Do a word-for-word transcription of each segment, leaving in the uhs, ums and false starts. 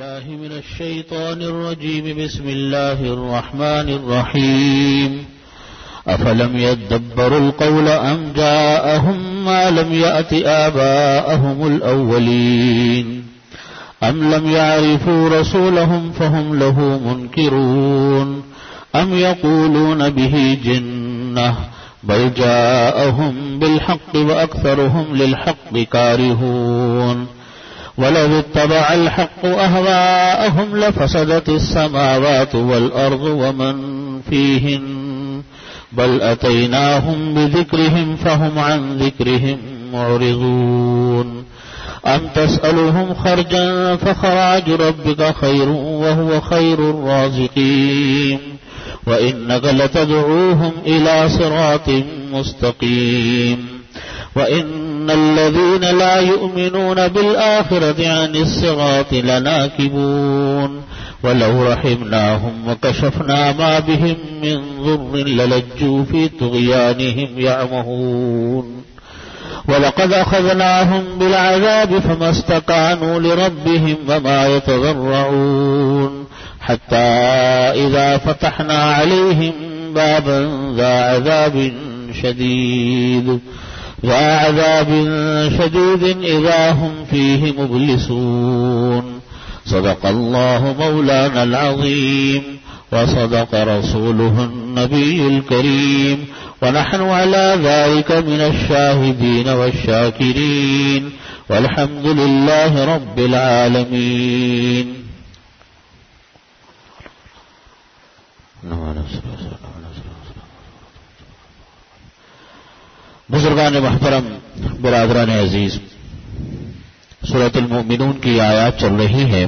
بالله من الشيطان الرجيم بسم الله الرحمن الرحيم أفلم يدبروا القول أم جاءهم ما لم يأت آباءهم الأولين أم لم يعرفوا رسولهم فهم له منكرون أم يقولون به جنة بل جاءهم بالحق وأكثرهم للحق كارهون ولو اتبع الحق أهواءهم لفسدت السماوات والأرض ومن فيهن بل أتيناهم بذكرهم فهم عن ذكرهم معرضون أم تسألهم خرجا فخراج ربك خير وهو خير الرازقين وإنك لتدعوهم إلى صراط مستقيم وإن الذين لا يؤمنون بالآخرة عن الصراط لناكبون ولو رحمناهم وكشفنا ما بهم من ضر للجوا في طغيانهم يعمهون ولقد أخذناهم بالعذاب فما استكانوا لربهم وما يتضرعون حتى إذا فتحنا عليهم بابا ذا عذاب شديد ذا عذاب شديد إذا هم فيه مبلسون صدق الله مولانا العظيم وصدق رسوله النبي الكريم ونحن على ذلك من الشاهدين والشاكرين والحمد لله رب العالمين. بزرگان محترم، برادران عزیز، سورۃ المؤمنون کی آیات چل رہی ہیں.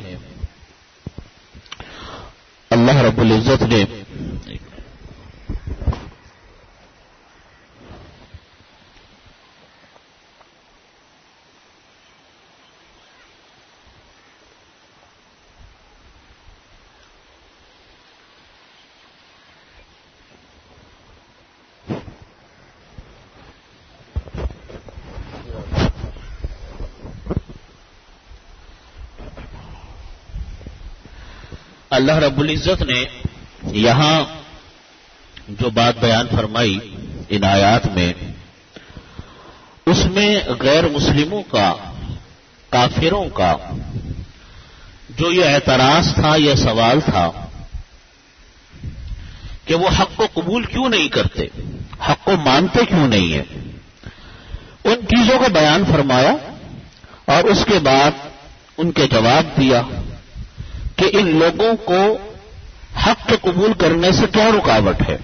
اللہ رب العزت نے اللہ رب العزت نے یہاں جو بات بیان فرمائی ان آیات میں، اس میں غیر مسلموں کا، کافروں کا جو یہ اعتراض تھا، یہ سوال تھا کہ وہ حق کو قبول کیوں نہیں کرتے، حق کو مانتے کیوں نہیں ہیں، ان چیزوں کا بیان فرمایا اور اس کے بعد ان کے جواب دیا کہ ان لوگوں کو حق کے قبول کرنے سے کیا رکاوٹ ہے.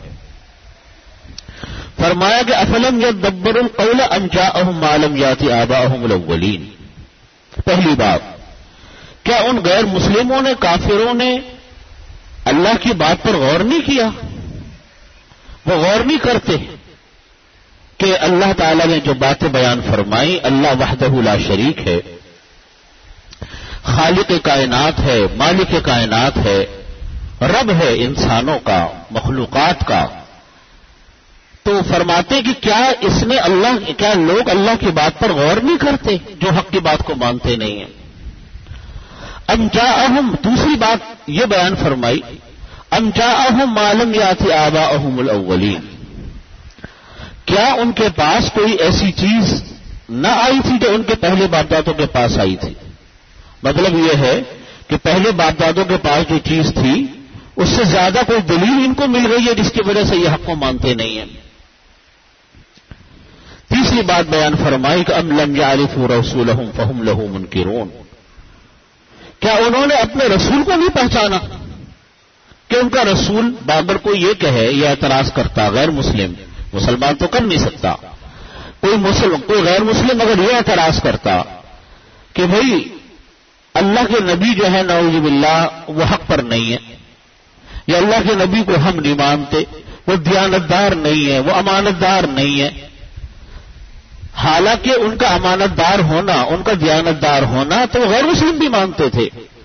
فرمایا کہ افلم یدبروا القول ام جاءهم ما لم یأت آباءهم الاولین. پہلی بات، کیا ان غیر مسلموں نے، کافروں نے اللہ کی بات پر غور نہیں کیا؟ وہ غور نہیں کرتے کہ اللہ تعالی نے جو باتیں بیان فرمائی، اللہ وحدہ لا شریک ہے، خالق کائنات ہے، مالک کائنات ہے، رب ہے انسانوں کا، مخلوقات کا. تو فرماتے کہ کیا اس نے اللہ کیا لوگ اللہ کی بات پر غور نہیں کرتے جو حق کی بات کو مانتے نہیں ہیں؟ ام جاءہم، دوسری بات یہ بیان فرمائی، ام جاءہم ما لم یأت آباءہم الاولین. کیا ان کے پاس کوئی ایسی چیز نہ آئی تھی جو ان کے پہلے باپ دادوں کے پاس آئی تھی؟ مطلب یہ ہے کہ پہلے باپ دادوں کے پاس جو چیز تھی اس سے زیادہ کوئی دلیل ان کو مل گئی ہے جس کی وجہ سے یہ حق کو مانتے نہیں ہیں. تیسری بات بیان فرمائی کہ ام لم یعرفوا رسولهم فهم له منکرون. کیا انہوں نے اپنے رسول کو نہیں پہچانا کہ ان کا رسول بابر کو یہ کہے یا اعتراض کرتا، غیر مسلم، مسلمان تو کر نہیں سکتا، کوئی مسلم کوئی غیر مسلم اگر یہ اعتراض کرتا کہ بھئی اللہ کے نبی جو ہے نعوذ باللہ وہ حق پر نہیں ہے، یا اللہ کے نبی کو ہم نہیں مانتے، وہ دیانتدار نہیں ہے، وہ امانت دار نہیں ہے، حالانکہ ان کا امانت دار ہونا، ان کا دیانت دار ہونا تو غیر مسلم بھی مانتے تھے.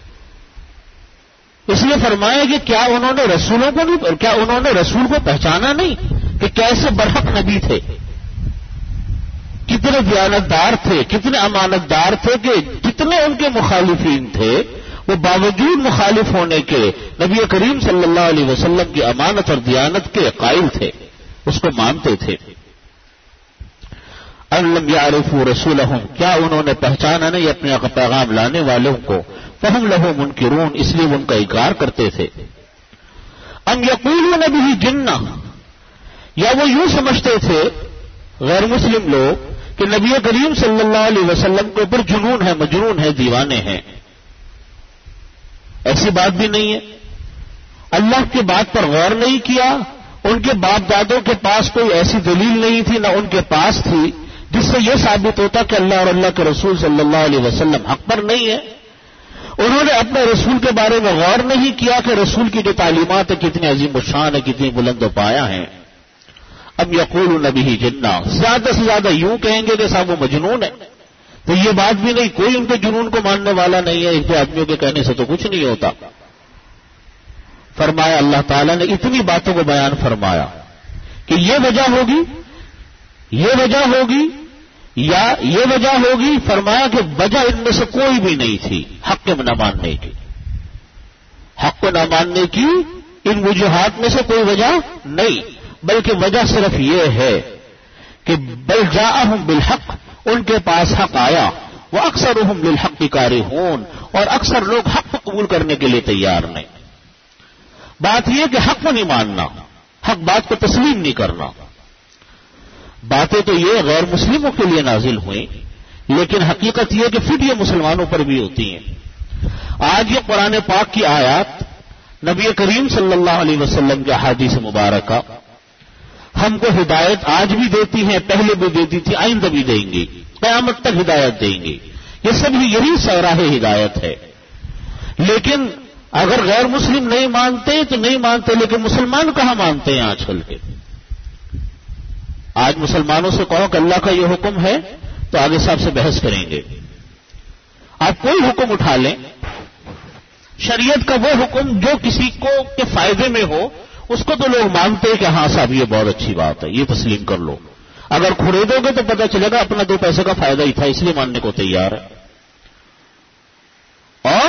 اس لیے فرمایا کہ کیا انہوں نے رسولوں کو نہیں کیا انہوں نے رسول کو پہچانا نہیں کہ کیسے برحق نبی تھے، کتنے دیانتدار تھے، کتنے امانت دار تھے کہ جتنے ان کے مخالفین تھے وہ باوجود مخالف ہونے کے نبی کریم صلی اللہ علیہ وسلم کی امانت اور دیانت کے قائل تھے، اس کو مانتے تھے۔ ان لم یعرفوا رسولہم، کیا انہوں نے پہچانا نہیں اپنے پیغام لانے والوں کو، فہم لہ منکرون، اس لیے وہ ان کا انکار کرتے تھے۔ ام یقولون بہ جنہ، یا وہ یوں سمجھتے تھے غیر مسلم لوگ کہ نبی کریم صلی اللہ علیہ وسلم کے اوپر جنون ہے، مجنون ہے، دیوانے ہیں۔ ایسی بات بھی نہیں ہے۔ اللہ کی بات پر غور نہیں کیا، ان کے باپ دادوں کے پاس کوئی ایسی دلیل نہیں تھی، نہ ان کے پاس تھی جس سے یہ ثابت ہوتا کہ اللہ اور اللہ کے رسول صلی اللہ علیہ وسلم حق پر نہیں ہے۔ انہوں نے اپنے رسول کے بارے میں غور نہیں کیا کہ رسول کی جو تعلیمات ہے کتنی عظیم الشان ہے، کتنی بلند و پایا ہیں۔ اب یقولون بہ جنہ، زیادہ سے زیادہ یوں کہیں گے کہ صاحب وہ مجنون ہے، تو یہ بات بھی نہیں، کوئی ان کے جنون کو ماننے والا نہیں ہے، ایک دو آدمیوں کے کہنے سے تو کچھ نہیں ہوتا۔ فرمایا اللہ تعالیٰ نے اتنی باتوں کو بیان فرمایا کہ یہ وجہ ہوگی، یہ وجہ ہوگی یا یہ وجہ ہوگی، فرمایا کہ وجہ ان میں سے کوئی بھی نہیں تھی حق نہ ماننے کی، حق کو نہ ماننے کی ان وجوہات میں سے کوئی وجہ نہیں، بلکہ وجہ صرف یہ ہے کہ بل جاءہم بالحق، ان کے پاس حق آیا، وہ اکثرہم للحق کارہون، اور اکثر لوگ حق کو قبول کرنے کے لیے تیار نہیں۔ بات یہ کہ حق کو نہیں ماننا، حق بات کو تسلیم نہیں کرنا۔ باتیں تو یہ غیر مسلموں کے لیے نازل ہوئیں، لیکن حقیقت یہ کہ پھر یہ مسلمانوں پر بھی ہوتی ہیں۔ آج یہ قرآن پاک کی آیات، نبی کریم صلی اللہ علیہ وسلم کے احادیث مبارکہ ہم کو ہدایت آج بھی دیتی ہیں، پہلے بھی دیتی تھی، آئندہ بھی دیں گی، قیامت تک ہدایت دیں گی۔ یہ سب یہی سراہ ہدایت ہے۔ لیکن اگر غیر مسلم نہیں مانتے تو نہیں مانتے، لیکن مسلمان کہاں مانتے ہیں آج کل کے؟ آج مسلمانوں سے کہو کہ اللہ کا یہ حکم ہے تو آگے صاحب سے بحث کریں گے۔ آپ کوئی حکم اٹھا لیں، شریعت کا وہ حکم جو کسی کو کے فائدے میں ہو، اس کو تو لوگ مانتے ہیں کہ ہاں صاحب یہ بہت اچھی بات ہے، یہ تسلیم کر لو۔ اگر کھڑے گے تو پتہ چلے گا اپنا دو پیسے کا فائدہ ہی تھا، اس لیے ماننے کو تیار ہے۔ اور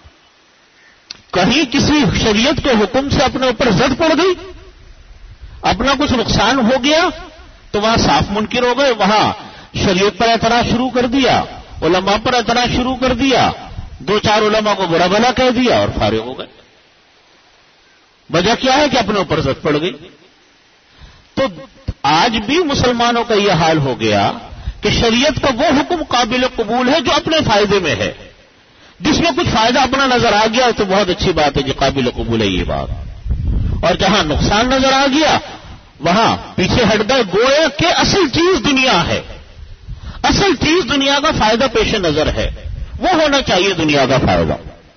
کہیں کسی شریعت کے حکم سے اپنے اوپر زد پڑ گئی، اپنا کچھ نقصان ہو گیا، تو وہاں صاف منکر ہو گئے، وہاں شریعت پر اعتراض شروع کر دیا، علماء پر اعتراض شروع کر دیا، دو چار علماء کو برا بھلا کہہ دیا اور فارغ ہو گئے۔ وجہ کیا ہے کہ اپنے اوپر زد پڑ گئی۔ تو آج بھی مسلمانوں کا یہ حال ہو گیا کہ شریعت کا وہ حکم قابل قبول ہے جو اپنے فائدے میں ہے، جس میں کچھ فائدہ اپنا نظر آ گیا تو بہت اچھی بات ہے، جو قابل قبول ہے یہ بات، اور جہاں نقصان نظر آ گیا وہاں پیچھے ہٹ گئے، گویا کہ اصل چیز دنیا ہے، اصل چیز دنیا کا فائدہ پیش نظر ہے، وہ ہونا چاہیے دنیا کا فائدہ۔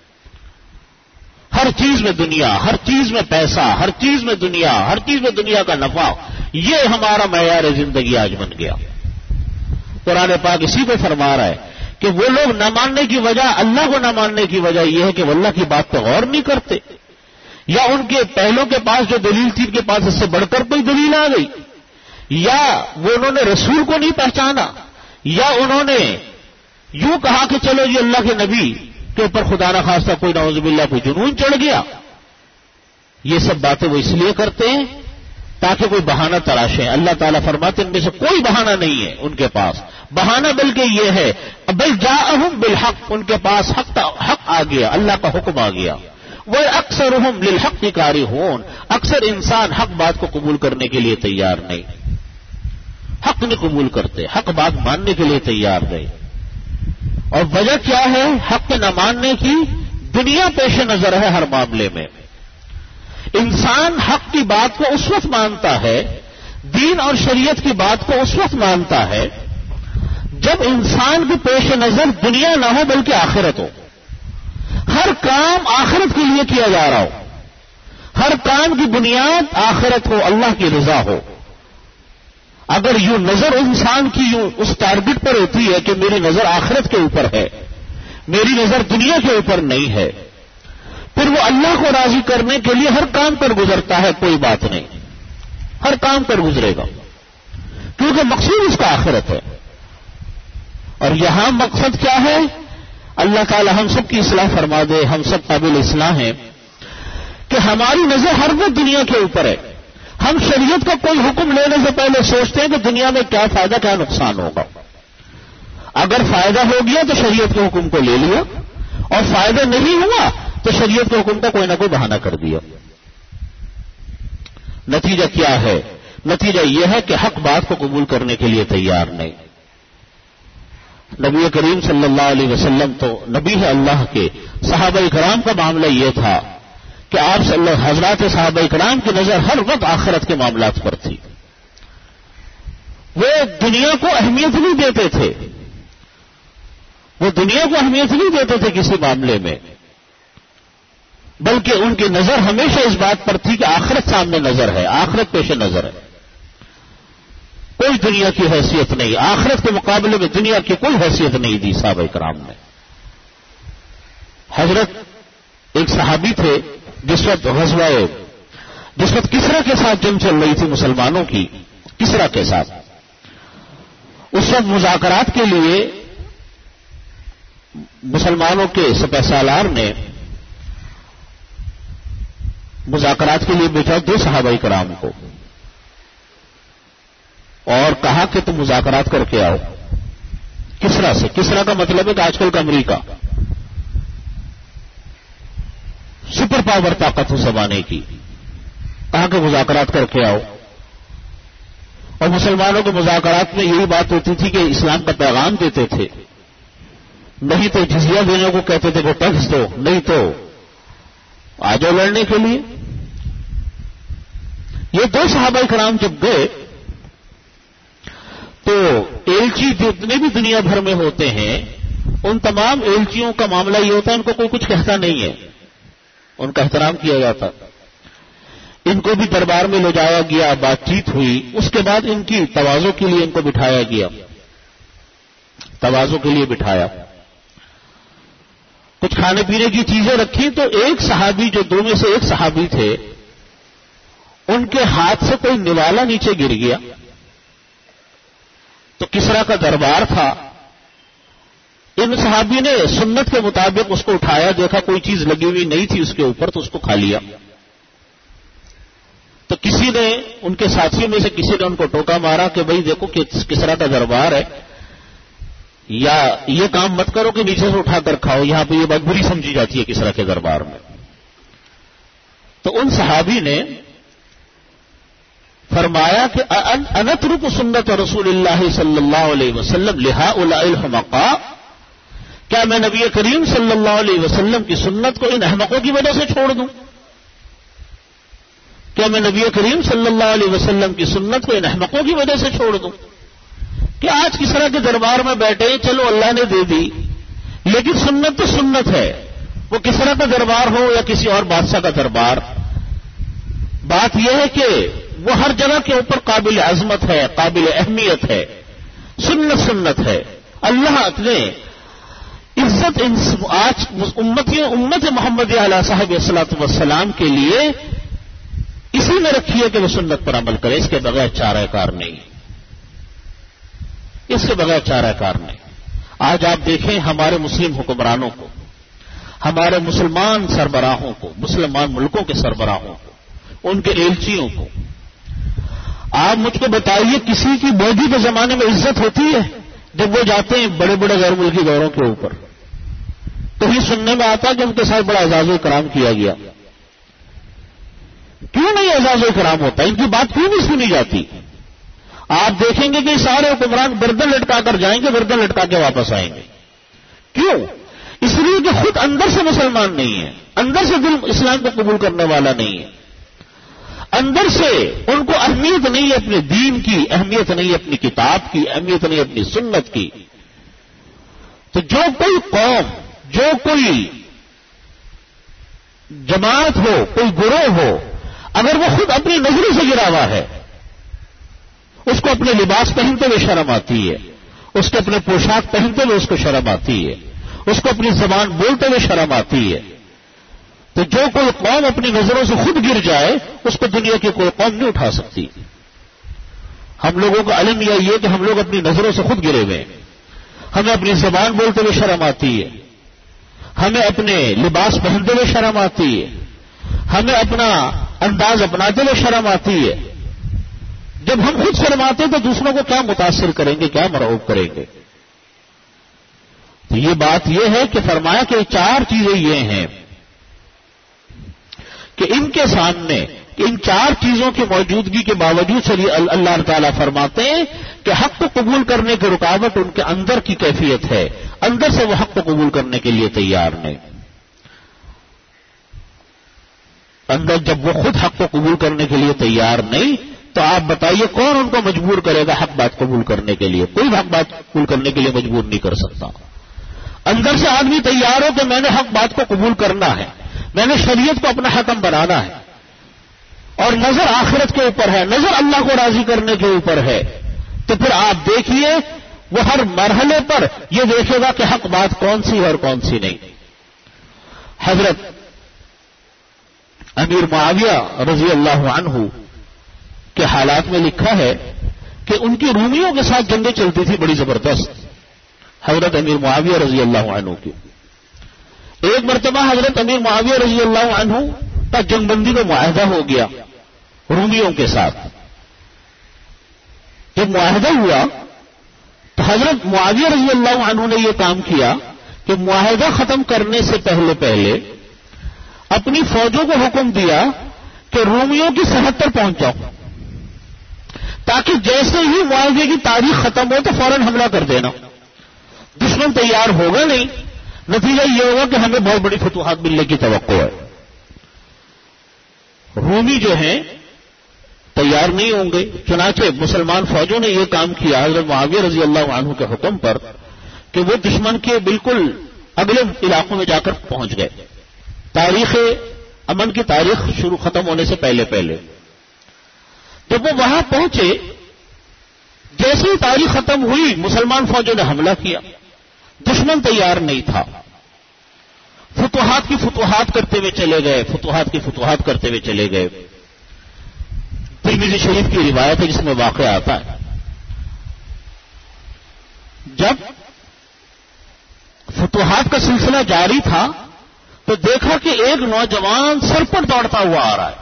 ہر چیز میں دنیا، ہر چیز میں پیسہ، ہر چیز میں دنیا، ہر چیز میں دنیا کا نفع، یہ ہمارا معیار زندگی آج بن گیا۔ قرآن پاک اسی کو فرما رہا ہے کہ وہ لوگ نہ ماننے کی وجہ، اللہ کو نہ ماننے کی وجہ یہ ہے کہ وہ اللہ کی بات پہ غور نہیں کرتے، یا ان کے پہلوں کے پاس جو دلیل تھی ان کے پاس اس سے بڑھ کر کوئی دلیل آ گئی، یا وہ انہوں نے رسول کو نہیں پہچانا، یا انہوں نے یوں کہا کہ چلو یہ اللہ کے نبی کے اوپر خدا نہ خواستہ کوئی نعوذ باللہ کوئی جنون چڑھ گیا۔ یہ سب باتیں وہ اس لیے کرتے ہیں تاکہ کوئی بہانہ تراشیں۔ اللہ تعالیٰ فرماتے ان میں سے کوئی بہانہ نہیں ہے ان کے پاس، بہانہ بلکہ یہ ہے بل جاءہم بالحق، ان کے پاس حق حق آ گیا، اللہ کا حکم آ گیا۔ وہ اکثرہم للحق کارہون، اکثر انسان حق بات کو قبول کرنے کے لیے تیار نہیں، حق نہیں قبول کرتے، حق بات ماننے کے لیے تیار نہیں۔ اور وجہ کیا ہے حق نہ ماننے کی؟ دنیا پیش نظر ہے ہر معاملے میں۔ انسان حق کی بات کو اس وقت مانتا ہے، دین اور شریعت کی بات کو اس وقت مانتا ہے جب انسان کی پیش نظر دنیا نہ ہو بلکہ آخرت ہو، ہر کام آخرت کے لیے کیا جا رہا ہو، ہر کام کی بنیاد آخرت ہو، اللہ کی رضا ہو۔ اگر یوں نظر انسان کی یوں اس ٹارگٹ پر ہوتی ہے کہ میری نظر آخرت کے اوپر ہے، میری نظر دنیا کے اوپر نہیں ہے، پھر وہ اللہ کو راضی کرنے کے لیے ہر کام پر گزرتا ہے، کوئی بات نہیں، ہر کام پر گزرے گا، کیونکہ مقصود اس کا آخرت ہے۔ اور یہاں مقصد کیا ہے؟ اللہ تعالی ہم سب کی اصلاح فرما دے. ہم سب قابل اصلاح ہیں کہ ہماری نظر ہر وقت دنیا کے اوپر ہے. ہم شریعت کا کوئی حکم لینے سے پہلے سوچتے ہیں کہ دنیا میں کیا فائدہ کیا نقصان ہوگا. اگر فائدہ ہو گیا تو شریعت کے حکم کو لے لیا, اور فائدہ نہیں ہوا تو شریعت کے حکم کا کوئی نہ کوئی بہانہ کر دیا. نتیجہ کیا ہے؟ نتیجہ یہ ہے کہ حق بات کو قبول کرنے کے لیے تیار نہیں. نبی کریم صلی اللہ علیہ وسلم تو نبی ہے اللہ کے. صحابہ کرام کا معاملہ یہ تھا کہ آپ صلی اللہ حضرات صحابہ کرام کی نظر ہر وقت آخرت کے معاملات پر تھی. وہ دنیا کو اہمیت نہیں دیتے تھے, وہ دنیا کو اہمیت نہیں دیتے تھے کسی معاملے میں, بلکہ ان کی نظر ہمیشہ اس بات پر تھی کہ آخرت سامنے نظر ہے, آخرت پیش نظر ہے. کوئی دنیا کی حیثیت نہیں, آخرت کے مقابلے میں دنیا کی کوئی حیثیت نہیں دی صحابہ کرام نے. حضرت ایک صحابی تھے جس وقت غزوہ جس وقت کسرا کے ساتھ جنگ چل رہی تھی مسلمانوں کی, کسرا کے ساتھ, اس وقت مذاکرات کے لیے مسلمانوں کے سپہ سالار نے مذاکرات کے لیے بھیجا دو صحابہ کرام کو اور کہا کہ تم مذاکرات کر کے آؤ کسرا سے. کسرا کا مطلب ہے کہ آج کل کا امریکہ, سپر پاور طاقت اس زمانے کی. کہا کہ مذاکرات کر کے آؤ. اور مسلمانوں کے مذاکرات میں یہی بات ہوتی تھی کہ اسلام کا پیغام دیتے تھے, نہیں تو جزیہ دینے کو کہتے تھے کہ ٹیکس دو, نہیں تو آ جاؤ لڑنے کے لیے. یہ دو صحابہ کرام جب گئے تو ایلچی جتنے بھی دنیا بھر میں ہوتے ہیں ان تمام ایلچیوں کا معاملہ یہ ہوتا ہے ان کو کوئی کچھ کہتا نہیں ہے, ان کا احترام کیا جاتا. ان کو بھی دربار میں لے جایا گیا, بات چیت ہوئی, اس کے بعد ان کی تواضع کے لیے ان کو بٹھایا گیا, تواضع کے لیے بٹھایا, کچھ کھانے پینے کی چیزیں رکھی. تو ایک صحابی جو دو میں سے ایک صحابی تھے ان کے ہاتھ سے کوئی نوالا نیچے گر گیا. تو کسرا کا دربار تھا, ان صحابی نے سنت کے مطابق اس کو اٹھایا, دیکھا کوئی چیز لگی ہوئی نہیں تھی اس کے اوپر تو اس کو کھا لیا. تو کسی نے ان کے ساتھیوں میں سے کسی نے ان کو ٹوکا مارا کہ بھئی دیکھو کہ کسرا کا دربار ہے, یا یہ کام مت کرو کہ نیچے سے اٹھا کر کھاؤ, یہاں پہ یہ بات بری سمجھی جاتی ہے کسرا کے دربار میں. تو ان صحابی نے فرمایا کہ انترک سنت رسول اللہ صلی اللہ علیہ وسلم لہؤلاء الحمقاء, کیا میں نبی کریم صلی اللہ علیہ وسلم کی سنت کو ان احمقوں کی وجہ سے چھوڑ دوں؟ کیا میں نبی کریم صلی اللہ علیہ وسلم کی سنت کو ان احمقوں کی وجہ سے چھوڑ دوں کہ آج کسرا کے دربار میں بیٹھے, چلو اللہ نے دے دی, لیکن سنت تو سنت ہے, وہ کسرا کا دربار ہو یا کسی اور بادشاہ کا دربار. بات یہ ہے کہ وہ ہر جگہ کے اوپر قابل عظمت ہے, قابل اہمیت ہے, سنت سنت ہے. اللہ اپنے عزت آج امتیوں امت محمد علیہ صاحب الصلوۃ والسلام کے لیے اسی میں رکھی ہے کہ وہ سنت پر عمل کرے, اس کے بغیر چارہ کار نہیں, اس کے بغیر چارہ کار نہیں. آج آپ دیکھیں ہمارے مسلم حکمرانوں کو, ہمارے مسلمان سربراہوں کو, مسلمان ملکوں کے سربراہوں کو, ان کے ایلچیوں کو, آپ مجھ کو بتائیے کسی کی مودی کے زمانے میں عزت ہوتی ہے جب وہ جاتے ہیں بڑے بڑے غیر ملکی دوروں کے اوپر؟ تو یہ سننے میں آتا ہے کہ ان کے ساتھ بڑا اعزاز و اکرام کیا گیا. کیوں نہیں اعزاز و اکرام ہوتا؟ ان کی بات کیوں نہیں سنی جاتی؟ آپ دیکھیں گے کہ سارے حکمران گردن لٹکا کر جائیں گے, گردن لٹکا کے واپس آئیں گے. کیوں؟ اس لیے کہ خود اندر سے مسلمان نہیں ہے, اندر سے دل اسلام کو قبول کرنے والا نہیں ہے, اندر سے ان کو اہمیت نہیں ہے اپنے دین کی, اہمیت نہیں ہے اپنی کتاب کی, اہمیت نہیں ہے اپنی سنت کی. تو جو کوئی قوم, جو کوئی جماعت ہو, کوئی گروہ ہو, اگر وہ خود اپنی نظروں سے گرا ہوا ہے, اس کو اپنے لباس پہنتے ہوئے شرم آتی ہے, اس کو اپنے پوشاک پہنتے ہوئے اس کو شرم آتی ہے, اس کو اپنی زبان بولتے ہوئے شرم آتی ہے, تو جو کوئی قوم اپنی نظروں سے خود گر جائے اس کو دنیا کی کوئی قوم نہیں اٹھا سکتی. ہم لوگوں کا علم یہ ہے کہ ہم لوگ اپنی نظروں سے خود گرے ہوئے ہیں, ہمیں اپنی زبان بولتے ہوئے شرم آتی ہے, ہمیں اپنے لباس پہنتے ہوئے شرم آتی ہے، ہمیں اپنا انداز اپناتے ہوئے شرم آتی ہے. جب ہم خود شرماتے ہیں تو دوسروں کو کیا متاثر کریں گے، کیا مرعوب کریں گے؟ تو یہ بات یہ ہے کہ فرمایا کہ چار چیزیں یہ ہیں کہ ان کے سامنے ان چار چیزوں کی موجودگی کے باوجود چلیے اللہ تعالیٰ فرماتے ہیں کہ حق کو قبول کرنے کی رکاوٹ ان کے اندر کی کیفیت ہے، اندر سے وہ حق کو قبول کرنے کے لیے تیار نہیں. اندر جب وہ خود حق کو قبول کرنے کے لیے تیار نہیں تو آپ بتائیے کون ان کو مجبور کرے گا حق بات قبول کرنے کے لیے؟ کوئی حق بات قبول کرنے کے لیے مجبور نہیں کر سکتا. اندر سے آدمی تیار ہو کہ میں نے حق بات کو قبول کرنا ہے، میں نے شریعت کو اپنا حکم بنانا ہے، اور نظر آخرت کے اوپر ہے، نظر اللہ کو راضی کرنے کے اوپر ہے، تو پھر آپ دیکھیے وہ ہر مرحلے پر یہ دیکھے گا کہ حق بات کون سی ہے اور کون سی نہیں. حضرت امیر معاویہ رضی اللہ عنہ کے حالات میں لکھا ہے کہ ان کی رومیوں کے ساتھ جنگیں چلتی تھی بڑی زبردست. حضرت امیر معاویہ رضی اللہ عنہ کی ایک مرتبہ حضرت امیر معاویہ رضی اللہ عنہ کا جنگ بندی کا معاہدہ ہو گیا رومیوں کے ساتھ. جب معاہدہ ہوا تو حضرت معاویہ رضی اللہ عنہ نے یہ کام کیا کہ معاہدہ ختم کرنے سے پہلے پہلے اپنی فوجوں کو حکم دیا کہ رومیوں کی سرحد پر پہنچ جاؤ، تاکہ جیسے ہی معاہدے کی تاریخ ختم ہو تو فوراً حملہ کر دینا. دشمن تیار ہوگا نہیں، نتیجہ یہ ہوگا کہ ہمیں بہت بڑی فتوحات ملنے کی توقع ہے. رومی جو ہیں تیار نہیں ہوں گے، چنانچہ مسلمان فوجوں نے یہ کام کیا حضرت معاویہ رضی اللہ عنہ کے حکم پر کہ وہ دشمن کے بالکل اگلے علاقوں میں جا کر پہنچ گئے، تاریخ امن کی تاریخ شروع ختم ہونے سے پہلے پہلے. جب وہ وہاں پہنچے، جیسے ہی تاریخ ختم ہوئی مسلمان فوجوں نے حملہ کیا. دشمن تیار نہیں تھا، فتوحات کی فتوحات کرتے ہوئے چلے گئے، فتوحات کی فتوحات کرتے ہوئے چلے گئے. ترمذی شریف کی روایت ہے جس میں واقعہ آتا ہے جب فتوحات کا سلسلہ جاری تھا تو دیکھا کہ ایک نوجوان سر پر دوڑتا ہوا آ رہا ہے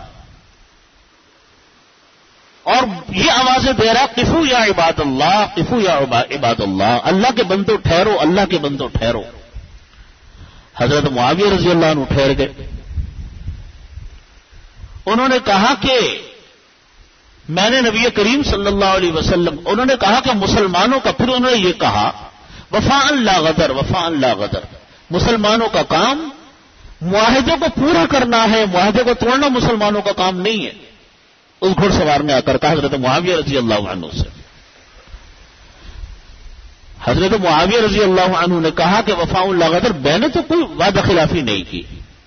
اور یہ آوازیں دے رہا قفو یا عباد اللہ، قفو یا عباد اللہ، اللہ کے بندو ٹھہرو، اللہ کے بندو ٹھہرو. حضرت معاویہ رضی اللہ عنہ ٹھہر گئے. انہوں نے کہا کہ میں نے نبی کریم صلی اللہ علیہ وسلم، انہوں نے کہا کہ مسلمانوں کا، پھر انہوں نے یہ کہا وفاء لا غدر، وفاء لا غدر، مسلمانوں کا کام معاہدے کو پورا کرنا ہے، معاہدے کو توڑنا مسلمانوں کا کام نہیں ہے. اس گھڑ سوار نے آ کر کہا حضرت معاویہ رضی اللہ عنہ سے. حضرت معاویہ رضی اللہ عنہ نے کہا کہ وفاء لا غدر، میں نے تو کوئی وعدہ خلافی نہیں کی.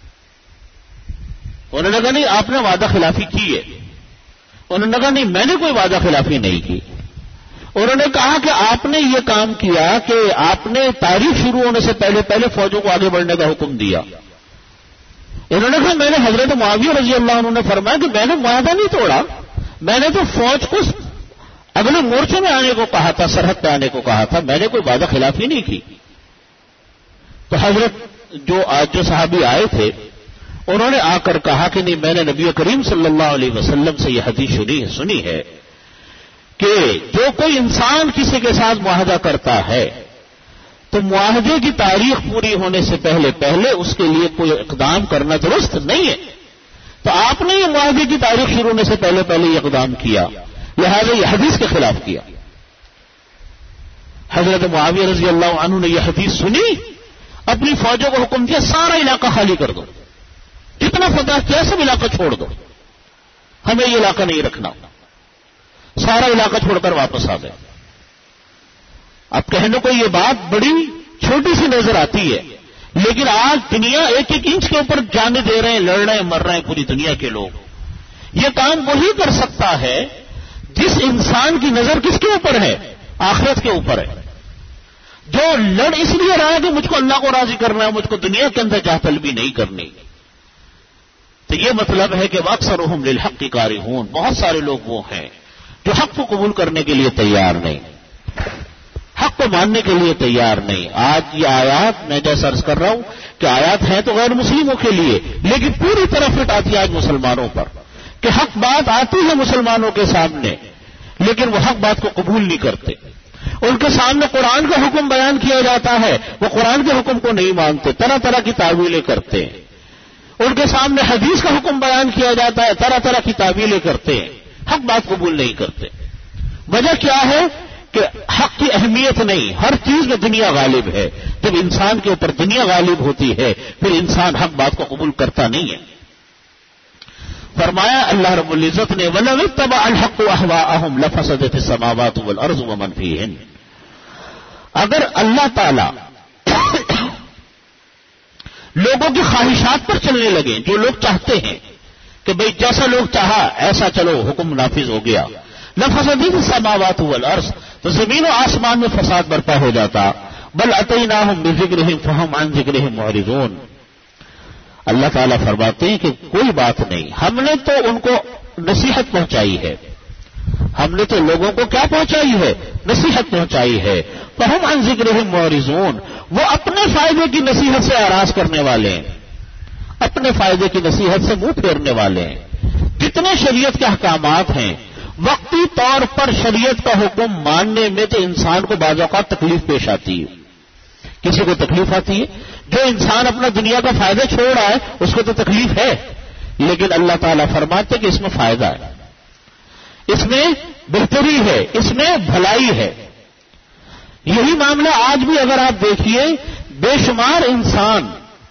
انہوں نے کہا نہیں آپ نے وعدہ خلافی کی ہے. انہوں نے کہا نہیں میں نے کوئی وعدہ خلافی نہیں کی. انہوں نے کہا کہ آپ نے یہ کام کیا کہ آپ نے تاریخ شروع ہونے سے پہلے پہلے فوجوں کو آگے بڑھنے کا حکم دیا. انہوں نے کہا میں نے حضرت معاویہ رضی اللہ عنہ نے فرمایا کہ میں نے معاہدہ نہیں توڑا، میں نے تو فوج کو اگلے مورچے میں آنے کو کہا تھا، سرحد پہ آنے کو کہا تھا، میں نے کوئی وعدہ خلافی نہیں کی. تو حضرت جو آج جو صحابی آئے تھے انہوں نے آ کر کہا کہ نہیں میں نے نبی کریم صلی اللہ علیہ وسلم سے یہ حدیث سنی ہے کہ جو کوئی انسان کسی کے ساتھ معاہدہ کرتا ہے تو معاہدے کی تاریخ پوری ہونے سے پہلے پہلے اس کے لیے کوئی اقدام کرنا درست نہیں ہے. تو آپ نے یہ معاہدے کی تاریخ شروع ہونے سے پہلے پہلے یہ اقدام کیا، لہذا یہ حدیث کے خلاف کیا. حضرت معاویہ رضی اللہ عنہ نے یہ حدیث سنی، اپنی فوجوں کو حکم دیا سارا علاقہ خالی کر دو، جتنا فتح کیا سب علاقہ چھوڑ دو، ہمیں یہ علاقہ نہیں رکھنا. سارا علاقہ چھوڑ کر واپس آ گئے. اب کہنے کو یہ بات بڑی چھوٹی سی نظر آتی ہے، لیکن آج دنیا ایک ایک انچ کے اوپر جانے دے رہے ہیں، لڑ رہے ہیں، مر رہے ہیں پوری دنیا کے لوگ. یہ کام وہی کر سکتا ہے جس انسان کی نظر کس کے اوپر ہے؟ آخرت کے اوپر ہے. جو لڑ اس لیے رہا ہے کہ مجھ کو اللہ کو راضی کرنا ہے، مجھ کو دنیا کے اندر جاہ طلبی نہیں کرنی. تو یہ مطلب ہے کہ واکثرہم للحق کارہون، بہت سارے لوگ وہ ہیں جو حق کو قبول کرنے کے لیے تیار نہیں. حق کو ماننے کے لیے تیار نہیں. آج یہ آیات میں جیسا عرض کر رہا ہوں کہ آیات ہیں تو غیر مسلموں کے لیے، لیکن پوری طرح فٹ آتی ہے آج مسلمانوں پر کہ حق بات آتی ہے مسلمانوں کے سامنے، لیکن وہ حق بات کو قبول نہیں کرتے. ان کے سامنے قرآن کا حکم بیان کیا جاتا ہے، وہ قرآن کے حکم کو نہیں مانتے، طرح طرح کی تعویلیں کرتے ہیں. ان کے سامنے حدیث کا حکم بیان کیا جاتا ہے، طرح طرح کی تعویلیں کرتے ہیں، حق بات قبول نہیں کرتے. وجہ کیا ہے کہ حق کی اہمیت نہیں، ہر چیز میں دنیا غالب ہے. جب انسان کے اوپر دنیا غالب ہوتی ہے پھر انسان حق بات کو قبول کرتا نہیں ہے. فرمایا اللہ رب العزت نے وَلَوِ اتَّبَعَ الْحَقُّ أَهْوَاءَهُمْ لَفَسَدَتِ السَّمَاوَاتُ وَالْأَرْضُ وَمَنْ فِيهِنَّ. اگر اللہ تعالی لوگوں کی خواہشات پر چلنے لگے، جو لوگ چاہتے ہیں کہ بھئی جیسا لوگ چاہا ایسا چلو حکم نافذ ہو گیا، لَفَسَدَتِ السَّمَاوَاتُ وَالْأَرْضُ، تو زمین و آسمان میں فساد برپا ہو جاتا. بل اتیناہم بذکرہم فہم عن ذکرہم معرضون. اللہ تعالیٰ فرماتے ہیں کہ کوئی بات نہیں، ہم نے تو ان کو نصیحت پہنچائی ہے، ہم نے تو لوگوں کو کیا پہنچائی ہے؟ نصیحت پہنچائی ہے. فہم عن ذکرہم معرضون، وہ اپنے فائدے کی نصیحت سے اعراض کرنے والے ہیں، اپنے فائدے کی نصیحت سے منہ پھیرنے والے ہیں. جتنے شریعت کے احکامات ہیں وقتی طور پر شریعت کا حکم ماننے میں تو انسان کو بعض اوقات تکلیف پیش آتی ہے. کسی کو تکلیف آتی ہے، جو انسان اپنا دنیا کا فائدہ چھوڑ رہا ہے اس کو تو تکلیف ہے، لیکن اللہ تعالیٰ فرماتے کہ اس میں فائدہ ہے، اس میں بہتری ہے، اس میں بھلائی ہے. یہی معاملہ آج بھی اگر آپ دیکھیے، بے شمار انسان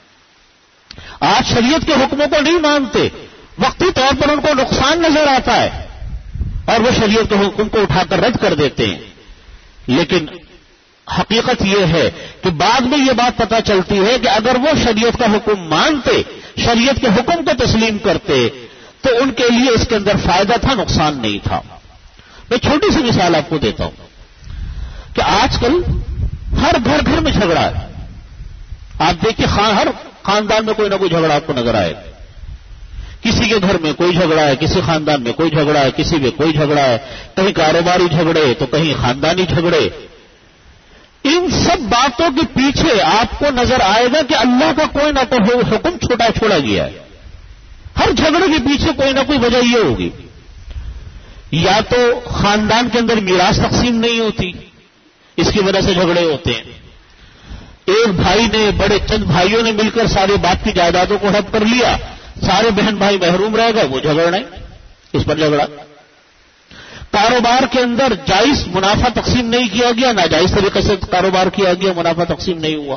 آج شریعت کے حکموں کو نہیں مانتے، وقتی طور پر ان کو نقصان نظر آتا ہے اور وہ شریعت کے حکم کو اٹھا کر رد کر دیتے ہیں. لیکن حقیقت یہ ہے کہ بعد میں یہ بات پتہ چلتی ہے کہ اگر وہ شریعت کا حکم مانتے، شریعت کے حکم کو تسلیم کرتے تو ان کے لیے اس کے اندر فائدہ تھا، نقصان نہیں تھا. میں چھوٹی سی مثال آپ کو دیتا ہوں کہ آج کل ہر گھر گھر میں جھگڑا ہے. آپ دیکھیے ہر خاندان میں کوئی نہ کوئی جھگڑا آپ کو نظر آئے. کسی کے گھر میں کوئی جھگڑا ہے، کسی خاندان میں کوئی جھگڑا ہے، کسی میں کوئی جھگڑا ہے، کہیں کاروباری جھگڑے تو کہیں خاندانی جھگڑے. ان سب باتوں کے پیچھے آپ کو نظر آئے گا کہ اللہ کا کوئی نہ کوئی حکم چھوٹا چھوڑا گیا ہے. ہر جھگڑے کے پیچھے کوئی نہ کوئی وجہ یہ ہوگی، یا تو خاندان کے اندر میراث تقسیم نہیں ہوتی، اس کی وجہ سے جھگڑے ہوتے ہیں. ایک بھائی نے بڑے چند بھائیوں نے مل کر سارے باپ کی جائیدادوں کو ہڑپ کر لیا، سارے بہن بھائی محروم رہ گئے، وہ جھگڑنے، اس پر جھگڑا. کاروبار کے اندر جائز منافع تقسیم نہیں کیا گیا، ناجائز طریقے سے کاروبار کیا گیا، منافع تقسیم نہیں ہوا،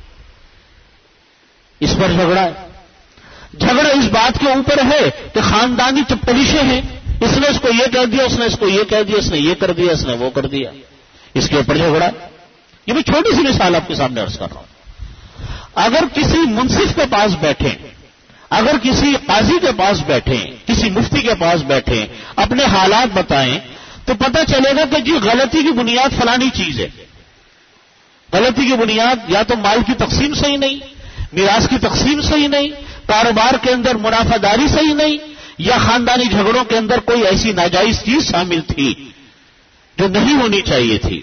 اس پر جھگڑا ہے. جھگڑا اس بات کے اوپر ہے کہ خاندانی چپڑیشیں ہیں، اس نے اس کو یہ کہہ دیا، اس نے اس کو یہ کہہ دیا، اس نے یہ کر دیا، اس نے وہ کر دیا، اس کے اوپر جھگڑا. یہ میں چھوٹی سی مثال آپ کے سامنے عرض کر رہا ہوں. اگر کسی منصف کے پاس بیٹھیں، اگر کسی قاضی کے پاس بیٹھیں، کسی مفتی کے پاس بیٹھیں، اپنے حالات بتائیں تو پتہ چلے گا کہ جی غلطی کی بنیاد فلانی چیز ہے. غلطی کی بنیاد یا تو مال کی تقسیم صحیح نہیں، میراث کی تقسیم صحیح نہیں، کاروبار کے اندر منافع داری صحیح نہیں، یا خاندانی جھگڑوں کے اندر کوئی ایسی ناجائز چیز شامل تھی جو نہیں ہونی چاہیے تھی.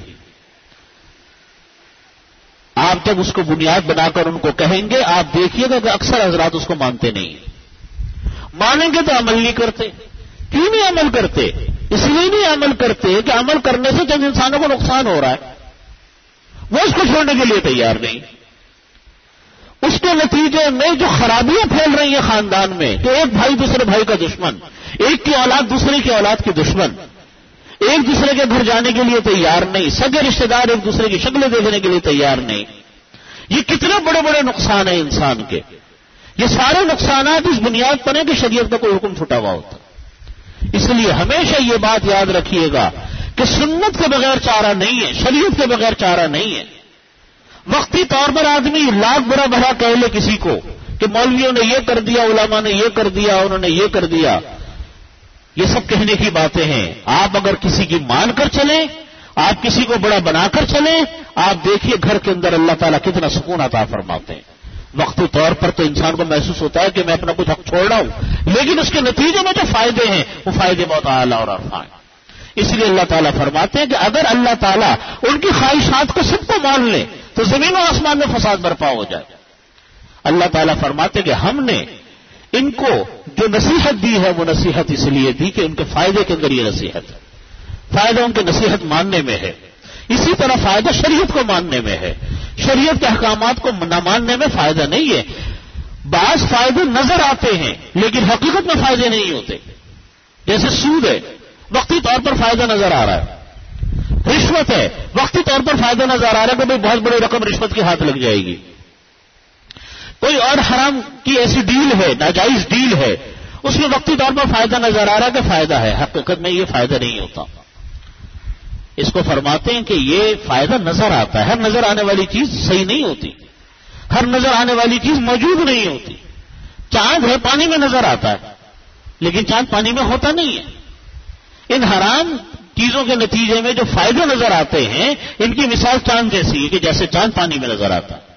آپ جب اس کو بنیاد بنا کر ان کو کہیں گے، آپ دیکھیے گا کہ اکثر حضرات اس کو مانتے نہیں. مانیں گے تو عمل نہیں کرتے. کیوں نہیں عمل کرتے؟ اس لیے نہیں عمل کرتے کہ عمل کرنے سے جب انسانوں کو نقصان ہو رہا ہے وہ اس کو چھوڑنے کے لیے تیار نہیں. اس کے نتیجے میں جو خرابیاں پھیل رہی ہیں خاندان میں کہ ایک بھائی دوسرے بھائی کا دشمن، ایک کی اولاد دوسرے کی اولاد کی دشمن، ایک دوسرے کے گھر جانے کے لیے تیار نہیں، سگے رشتے دار ایک دوسرے کی شکلیں دیکھنے کے لیے تیار نہیں. یہ کتنے بڑے بڑے نقصان ہیں انسان کے. یہ سارے نقصانات اس بنیاد پر ہیں کہ شریعت کا کوئی حکم چھٹا ہوا ہوتا. اس لیے ہمیشہ یہ بات یاد رکھیے گا کہ سنت کے بغیر چارہ نہیں ہے، شریعت کے بغیر چارہ نہیں ہے. وقتی طور پر آدمی لاکھ برا بھلا کہہ لے کسی کو کہ مولویوں نے یہ کر دیا، علماء نے یہ کر دیا، انہوں نے یہ کر دیا، یہ سب کہنے کی باتیں ہیں. آپ اگر کسی کی مان کر چلیں، آپ کسی کو بڑا بنا کر چلیں، آپ دیکھیے گھر کے اندر اللہ تعالیٰ کتنا سکون عطا فرماتے ہیں. وقتی طور پر تو انسان کو محسوس ہوتا ہے کہ میں اپنا کچھ حق چھوڑ رہا ہوں، لیکن اس کے نتیجے میں جو فائدے ہیں وہ فائدے بہت اعلیٰ اور عرفان ہیں. اس لیے اللہ تعالیٰ فرماتے ہیں کہ اگر اللہ تعالیٰ ان کی خواہشات کو سب کو مان لے تو زمین و آسمان میں فساد برپا ہو جائے. اللہ تعالیٰ فرماتے کہ ہم نے ان کو جو نصیحت دی ہے وہ نصیحت اس لیے دی کہ ان کے فائدے کے اندر یہ نصیحت ہے. فائدہ ان کے نصیحت ماننے میں ہے. اسی طرح فائدہ شریعت کو ماننے میں ہے. شریعت کے احکامات کو نہ ماننے میں فائدہ نہیں ہے. بعض فائدے نظر آتے ہیں لیکن حقیقت میں فائدے نہیں ہوتے. جیسے سود ہے, وقتی طور پر فائدہ نظر آ رہا ہے. رشوت ہے, وقتی طور پر فائدہ نظر آ رہا ہے کہ بھئی بہت بڑی رقم رشوت کے ہاتھ لگ جائے گی. کوئی اور حرام کی ایسی ڈیل ہے, ناجائز ڈیل ہے, اس میں وقتی طور پر فائدہ نظر آ رہا ہے کہ فائدہ ہے, حقیقت میں یہ فائدہ نہیں ہوتا. اس کو فرماتے ہیں کہ یہ فائدہ نظر آتا ہے. ہر نظر آنے والی چیز صحیح نہیں ہوتی, ہر نظر آنے والی چیز موجود نہیں ہوتی. چاند ہے, پانی میں نظر آتا ہے لیکن چاند پانی میں ہوتا نہیں ہے. ان حرام چیزوں کے نتیجے میں جو فائدے نظر آتے ہیں ان کی مثال چاند جیسی ہے کہ جیسے چاند پانی میں نظر آتا ہے,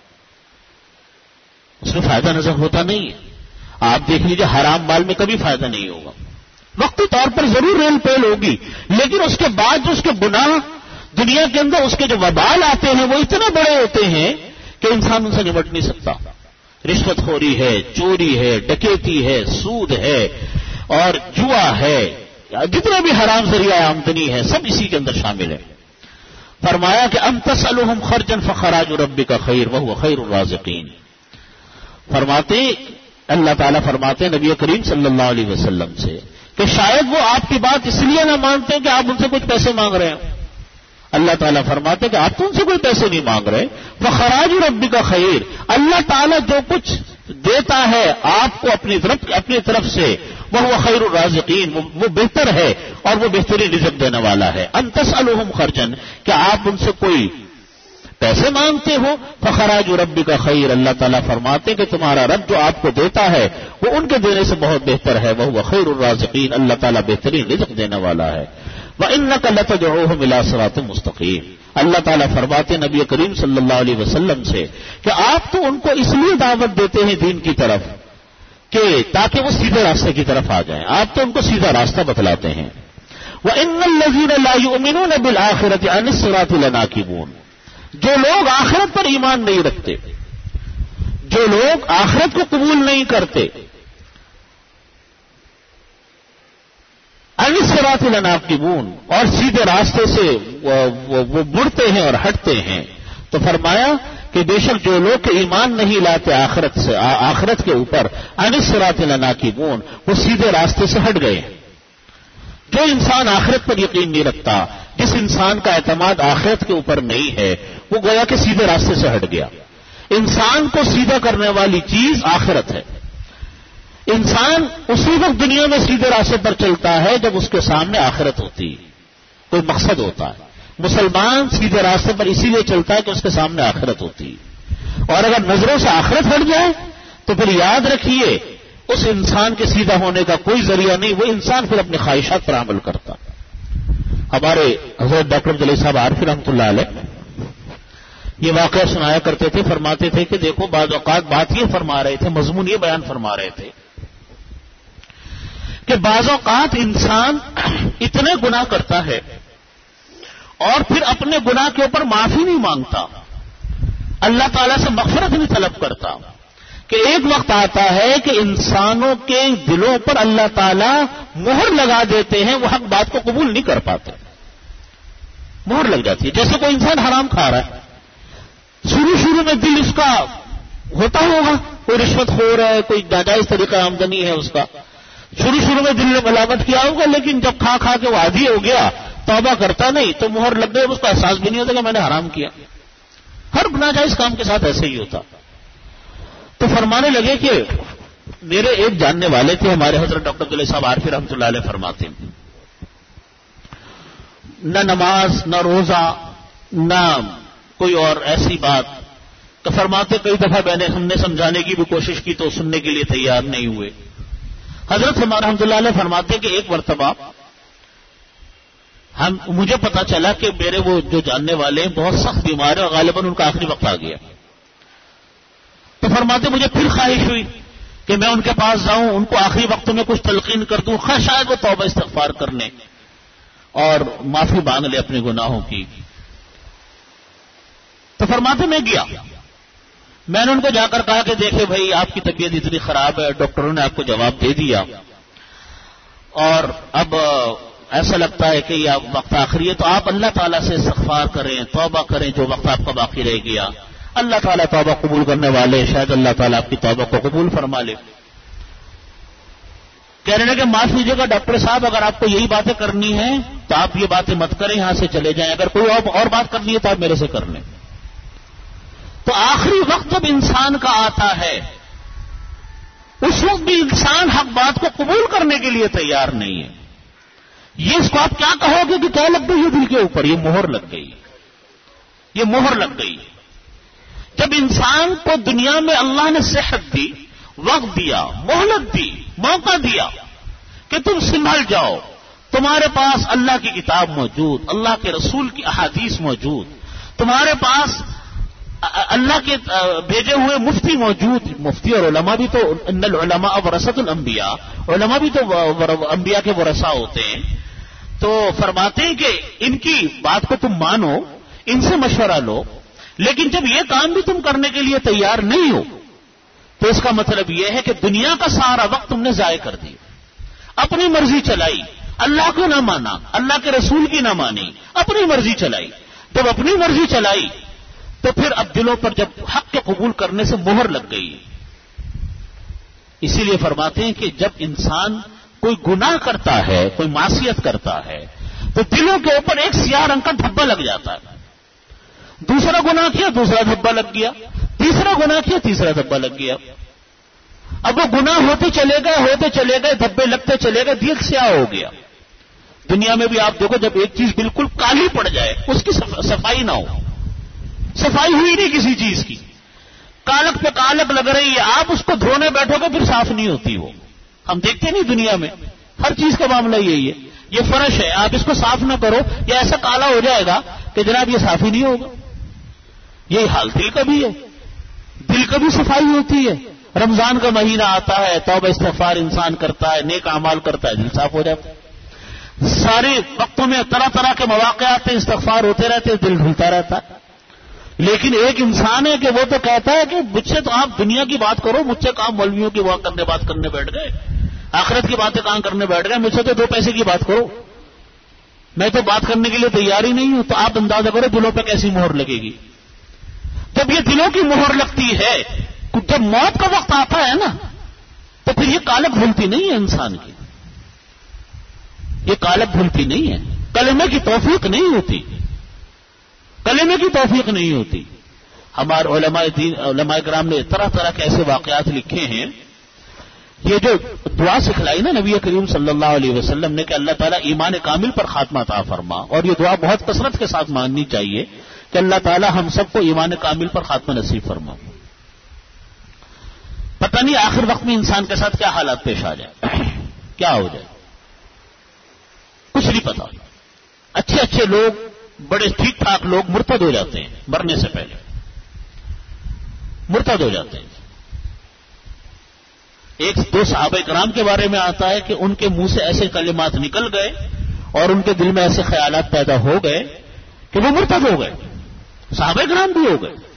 اس میں فائدہ نظر ہوتا نہیں ہے. آپ دیکھ لیجیے حرام مال میں کبھی فائدہ نہیں ہوگا. وقتی طور پر ضرور ریل پیل ہوگی لیکن اس کے بعد جو اس کے گناہ دنیا کے اندر اس کے جو وبال آتے ہیں وہ اتنے بڑے ہوتے ہیں کہ انسان ان سے نمٹ نہیں سکتا. رشوت خوری ہے, چوری ہے, ڈکیتی ہے, سود ہے اور جوا ہے, جتنے بھی حرام ذریعہ آمدنی ہے سب اسی کے اندر شامل ہے. فرمایا کہ ام تسألهم خرجا فخراج ربک خیر وهو خیر الرازقین. فرماتے اللہ تعالیٰ فرماتے نبی کریم صلی اللہ علیہ وسلم سے کہ شاید وہ آپ کی بات اس لیے نہ مانتے کہ آپ ان سے کچھ پیسے مانگ رہے ہیں. اللہ تعالیٰ فرماتے کہ آپ تو ان سے کوئی پیسے نہیں مانگ رہے. فخراج ربک خیر, اللہ تعالیٰ جو کچھ دیتا ہے آپ کو اپنی طرف اپنی طرف سے وہ خیر الرازقین, وہ بہتر ہے اور وہ بہترین رزق دینے والا ہے. ان تسألهم خرجا, کہ آپ ان سے کوئی پیسے مانگتے ہو. فخراج ربک خیر, اللہ تعالیٰ فرماتے کہ تمہارا رب جو آپ کو دیتا ہے وہ ان کے دینے سے بہت بہتر ہے. وہ خیر الرازقین, اللہ تعالیٰ بہترین رزق دینے والا ہے. وَإِنَّكَ لَتَدْعُوهُمْ إِلَىٰ صِرَاطٍ مُسْتَقِيمٍ. اللہ تعالیٰ فرماتے نبی کریم صلی اللہ علیہ وسلم سے کہ آپ تو ان کو اس لیے دعوت دیتے ہیں دین کی طرف کہ تاکہ وہ سیدھے راستے کی طرف آ جائیں. آپ تو ان کو سیدھا راستہ بتلاتے ہیں. وَإِنَّ الَّذِينَ لَا يُؤْمِنُونَ بِالْآخِرَةِ عَنِ الصِّرَاطِ لَنَاكِبُونَ. جو لوگ آخرت پر ایمان نہیں رکھتے, جو لوگ آخرت کو قبول نہیں کرتے, عن الصراط لناقبون, اور سیدھے راستے سے وہ مڑتے ہیں اور ہٹتے ہیں. تو فرمایا کہ بے شک جو لوگ ایمان نہیں لاتے آخرت سے آخرت کے اوپر, عن الصراط لناقبون, وہ سیدھے راستے سے ہٹ گئے. جو انسان آخرت پر یقین نہیں رکھتا, جس انسان کا اعتماد آخرت کے اوپر نہیں ہے, وہ گویا کہ سیدھے راستے سے ہٹ گیا. انسان کو سیدھا کرنے والی چیز آخرت ہے. انسان اسی وقت دنیا میں سیدھے راستے پر چلتا ہے جب اس کے سامنے آخرت ہوتی ہے, کوئی مقصد ہوتا ہے. مسلمان سیدھے راستے پر اسی لیے چلتا ہے کہ اس کے سامنے آخرت ہوتی ہے. اور اگر نظروں سے آخرت ہٹ جائے تو پھر یاد رکھیے اس انسان کے سیدھا ہونے کا کوئی ذریعہ نہیں, وہ انسان پھر اپنی خواہشات پر عمل کرتا. ہمارے حضرت ڈاکٹر عبداللہ صاحب عارفی رحمۃ اللہ علیہ یہ واقعہ سنایا کرتے تھے. فرماتے تھے کہ دیکھو بعض اوقات بات یہ فرما رہے تھے, مضمون یہ بیان فرما رہے تھے کہ بعض اوقات انسان اتنے گناہ کرتا ہے اور پھر اپنے گناہ کے اوپر معافی نہیں مانگتا, اللہ تعالیٰ سے مغفرت نہیں طلب کرتا, کہ ایک وقت آتا ہے کہ انسانوں کے دلوں پر اللہ تعالیٰ مہر لگا دیتے ہیں, وہ حق بات کو قبول نہیں کر پاتے, مہر لگ جاتی ہے. جیسے کوئی انسان حرام کھا رہا ہے, شروع شروع میں دل اس کا ہوتا ہوگا, کوئی رشوت خور ہے, کوئی ناجائز طریقہ آمدنی ہے اس کا, شروع شروع میں دل نے ملامت کیا ہوگا, لیکن جب کھا کھا کے وہ عادی ہو گیا, توبہ کرتا نہیں تو مہر لگ گئی, اس کا احساس بھی نہیں ہوتا کہ میں نے حرام کیا. ہر ناجائز کام کے ساتھ ایسے ہی ہوتا. تو فرمانے لگے کہ میرے ایک جاننے والے تھے, ہمارے حضرت ڈاکٹر عبداللہ صاحب عارفی رحمۃ اللہ علیہ فرماتے ہیں نہ نماز نہ روزہ نہ کوئی اور ایسی بات, تو فرماتے کئی دفعہ میں نے ہم نے سمجھانے کی بھی کوشش کی تو سننے کے لیے تیار نہیں ہوئے. حضرت ہمارا رحمۃ اللہ علیہ فرماتے کہ ایک مرتبہ ہم مجھے پتا چلا کہ میرے وہ جو جاننے والے ہیں بہت سخت بیمار ہیں اور غالباً ان کا آخری وقت آ گیا. تو فرماتے مجھے پھر خواہش ہوئی کہ میں ان کے پاس جاؤں, ان کو آخری وقت میں کچھ تلقین کر دوں, خواہ شاید وہ توبہ استغفار کرنے. اور معافی مانگ لے اپنے گناہوں کی. تو فرماتے میں گیا, میں نے ان کو جا کر کہا کہ دیکھیں بھائی آپ کی طبیعت اتنی خراب ہے, ڈاکٹروں نے آپ کو جواب دے دیا اور اب ایسا لگتا ہے کہ یہ وقت آخری ہے, تو آپ اللہ تعالیٰ سے استغفار کریں, توبہ کریں, جو وقت آپ کا باقی رہ گیا. اللہ تعالیٰ توبہ قبول کرنے والے, شاید اللہ تعالیٰ آپ کی توبہ کو قبول فرما لے. کہہ رہے ہیں کہ معاف کیجیے گا ڈاکٹر صاحب, اگر آپ کو یہی باتیں کرنی ہیں تو آپ یہ باتیں مت کریں, یہاں سے چلے جائیں, اگر کوئی اور بات کرنی ہے تو آپ میرے سے کر لیں. تو آخری وقت جب انسان کا آتا ہے اس وقت بھی انسان حق بات کو قبول کرنے کے لیے تیار نہیں ہے. یہ اس کو آپ کیا کہو گے کہ کیا لگ گئی ہے دل کے اوپر؟ یہ مہر لگ گئی, یہ مہر لگ گئی. جب انسان کو دنیا میں اللہ نے صحت دی, وقت دیا, مہلت دی, موقع دیا کہ تم سنبھل جاؤ, تمہارے پاس اللہ کی کتاب موجود, اللہ کے رسول کی احادیث موجود, تمہارے پاس اللہ کے بھیجے ہوئے مفتی موجود. مفتی اور علماء بھی تو ان العلماء ورثۃ الانبیاء, علماء بھی تو انبیاء کے ورثاء ہوتے ہیں. تو فرماتے ہیں کہ ان کی بات کو تم مانو, ان سے مشورہ لو, لیکن جب یہ کام بھی تم کرنے کے لیے تیار نہیں ہو تو اس کا مطلب یہ ہے کہ دنیا کا سارا وقت تم نے ضائع کر دیا, اپنی مرضی چلائی, اللہ کو نہ مانا, اللہ کے رسول کی نہ مانی, اپنی مرضی چلائی. جب اپنی مرضی چلائی تو پھر اب دلوں پر جب حق کے قبول کرنے سے مہر لگ گئی. اسی لیے فرماتے ہیں کہ جب انسان کوئی گناہ کرتا ہے, کوئی معصیت کرتا ہے, تو دلوں کے اوپر ایک سیاہ رنگ کا دھبا لگ جاتا ہے. دوسرا گناہ کیا, دوسرا دھبا لگ گیا, تیسرا گناہ کیا, تیسرا دھبا لگ گیا. اب وہ گناہ ہوتے چلے گئے, ہوتے چلے گئے, دھبے لگتے چلے گئے, دل سیاہ ہو گیا. دنیا میں بھی آپ دیکھو, جب ایک چیز بالکل کالی پڑ جائے, اس کی صفائی نہ ہو, صفائی ہوئی نہیں کسی چیز کی, کالک پہ کالک لگ رہی ہے, آپ اس کو دھونے بیٹھو گے پھر صاف نہیں ہوتی. وہ ہم دیکھتے نہیں دنیا میں, ہر چیز کا معاملہ یہی ہے. یہ فرش ہے, آپ اس کو صاف نہ کرو, یہ ایسا کالا ہو جائے گا کہ جناب یہ صاف ہی نہیں ہوگا. یہی حال دل کا بھی ہے, دل کا بھی صفائی ہوتی ہے. رمضان کا مہینہ آتا ہے, توبہ استغفار انسان کرتا ہے, نیک اعمال کرتا ہے, دل صاف ہو جاتا ہے. سارے وقتوں میں طرح طرح کے مواقع آتے ہیں, استغفار ہوتے رہتے ہیں, دل دھلتا رہتا ہے. لیکن ایک انسان ہے کہ وہ تو کہتا ہے کہ مجھ سے تو آپ دنیا کی بات کرو, مجھ سے کہاں مولویوں کی بات کرنے بات کرنے بیٹھ گئے, آخرت کی باتیں کہاں کرنے بیٹھ گئے, مجھ سے تو دو پیسے کی بات کرو, میں تو بات کرنے کے لیے تیار ہی نہیں ہوں. تو آپ اندازہ کرو دلوں پہ کیسی مہر لگے گی. جب یہ دلوں کی مہر لگتی ہے, جب موت کا وقت آتا ہے نا, تو پھر یہ کالک دھلتی نہیں ہے انسان کی, یہ کالک دھلتی نہیں ہے, کلمے کی توفیق نہیں ہوتی, کلمے کی توفیق نہیں ہوتی. ہمارے علماء دین, علماء کرام نے طرح طرح کے ایسے واقعات لکھے ہیں. یہ جو دعا سکھلائی نا نبی کریم صلی اللہ علیہ وسلم نے کہ اللہ تعالیٰ ایمان کامل پر خاتمہ عطا فرما, اور یہ دعا بہت کثرت کے ساتھ ماننی چاہیے کہ اللہ تعالیٰ ہم سب کو ایمان کامل پر خاتمہ نصیب فرما. پتہ نہیں آخر وقت میں انسان کے ساتھ کیا حالات پیش آ جائے, کیا ہو جائے, کچھ نہیں پتا. اچھے اچھے لوگ, بڑے ٹھیک ٹھاک لوگ مرتد ہو جاتے ہیں, مرنے سے پہلے مرتد ہو جاتے ہیں. ایک دو صحابہ کرام کے بارے میں آتا ہے کہ ان کے منہ سے ایسے کلمات نکل گئے اور ان کے دل میں ایسے خیالات پیدا ہو گئے کہ وہ مرتد ہو گئے. صحابہ کرام بھی ہو گئے,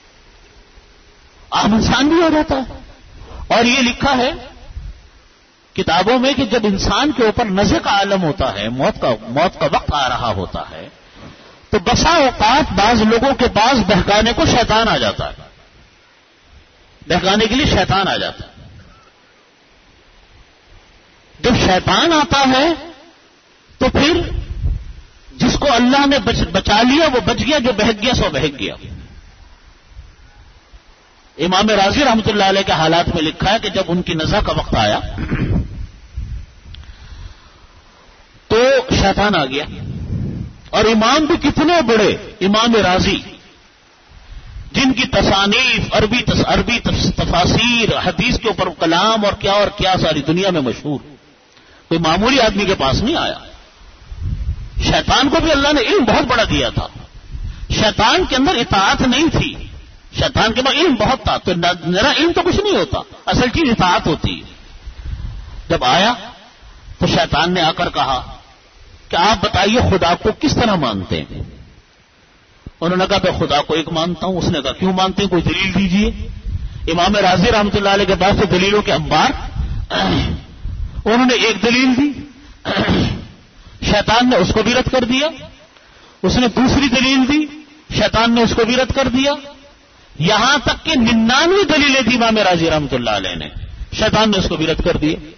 عام انسان بھی ہو جاتا ہے. اور یہ لکھا ہے کتابوں میں کہ جب انسان کے اوپر نزع کا عالم ہوتا ہے, موت کا موت کا وقت آ رہا ہوتا ہے, تو بسا اوقات بعض لوگوں کے پاس بہکانے کو شیطان آ جاتا ہے, بہکانے کے لیے شیطان آ جاتا ہے. جب شیطان آتا ہے تو پھر جس کو اللہ نے بچ, بچا لیا وہ بچ گیا, جو بہک گیا سو بہک گیا. امام راضی رحمۃ اللہ علیہ کے حالات میں لکھا ہے کہ جب ان کی نزع کا وقت آیا تو شیطان آ گیا. اور امام بھی کتنے بڑے, امام راضی جن کی تصانیف عربی تس, عربی تفاسیر, حدیث کے اوپر کلام اور کیا اور کیا ساری دنیا میں مشہور, کوئی معمولی آدمی کے پاس نہیں آیا. شیطان کو بھی اللہ نے علم بہت بڑا دیا تھا, شیطان کے اندر اطاعت نہیں تھی, شیطان کے پاس علم بہت تھا. تو میرا علم تو کچھ نہیں ہوتا, اصل چیز اطاعت ہوتی ہے. جب آیا تو شیطان نے آ کر کہا کہ آپ بتائیے خدا کو کس طرح مانتے ہیں؟ انہوں نے کہا میں خدا کو ایک مانتا ہوں. اس نے کہا کیوں مانتے ہیں؟ کوئی دلیل دیجیے. امام راضی رحمۃ اللہ علیہ کے پاس سے دلیلوں کے انبار. انہوں نے ایک دلیل دی, شیطان نے اس کو بھی رد کر دیا. اس نے دوسری دلیل دی, شیطان نے اس کو بھی رد کر دیا. یہاں تک کہ ننانوے دلیلیں دی امام راضی رحمۃ اللہ علیہ نے, شیطان نے اس کو بھی رد کر دیا.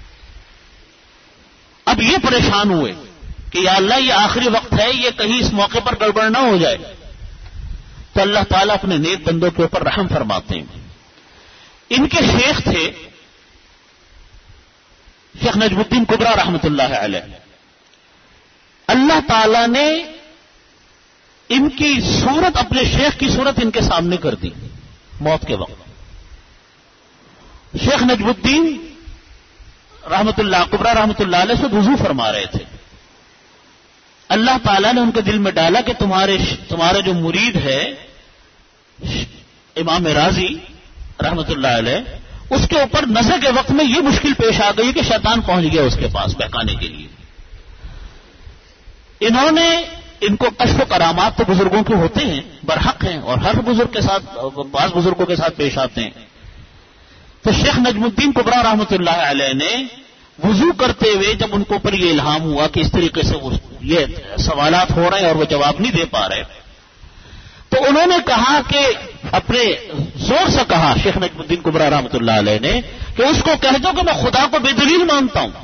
اب یہ پریشان ہوئے کہ یا اللہ یہ آخری وقت ہے, یہ کہیں اس موقع پر گڑبڑ نہ ہو جائے. تو اللہ تعالیٰ اپنے نیک بندوں کے اوپر رحم فرماتے ہیں. ان کے شیخ تھے شیخ نجم الدین کبرا رحمۃ اللہ علیہ. اللہ تعالیٰ نے ان کی صورت, اپنے شیخ کی صورت ان کے سامنے کر دی موت کے وقت. شیخ نجم الدین رحمۃ اللہ کبرا رحمۃ اللہ علیہ سے وضو فرما رہے تھے. اللہ تعالیٰ نے ان کے دل میں ڈالا کہ تمہارے تمہارا جو مرید ہے امام راضی رحمۃ اللہ علیہ, اس کے اوپر نظر کے وقت میں یہ مشکل پیش آ گئی کہ شیطان پہنچ گیا اس کے پاس بہکانے کے لیے. انہوں نے ان کو کشف و کرامات تو بزرگوں کے ہوتے ہیں, برحق ہیں, اور ہر بزرگ کے ساتھ, بعض بزرگوں کے ساتھ پیش آتے ہیں. تو شیخ نجم الدین کبرا رحمۃ اللہ علیہ نے وضو کرتے ہوئے جب ان کو اوپر یہ الہام ہوا کہ اس طریقے سے یہ سوالات ہو رہے ہیں اور وہ جواب نہیں دے پا رہے, تو انہوں نے کہا کہ اپنے زور سے کہا شیخ نجم الدین کبرا رحمۃ اللہ علیہ نے کہ اس کو کہہ دو کہ میں خدا کو بے دلیل مانتا ہوں.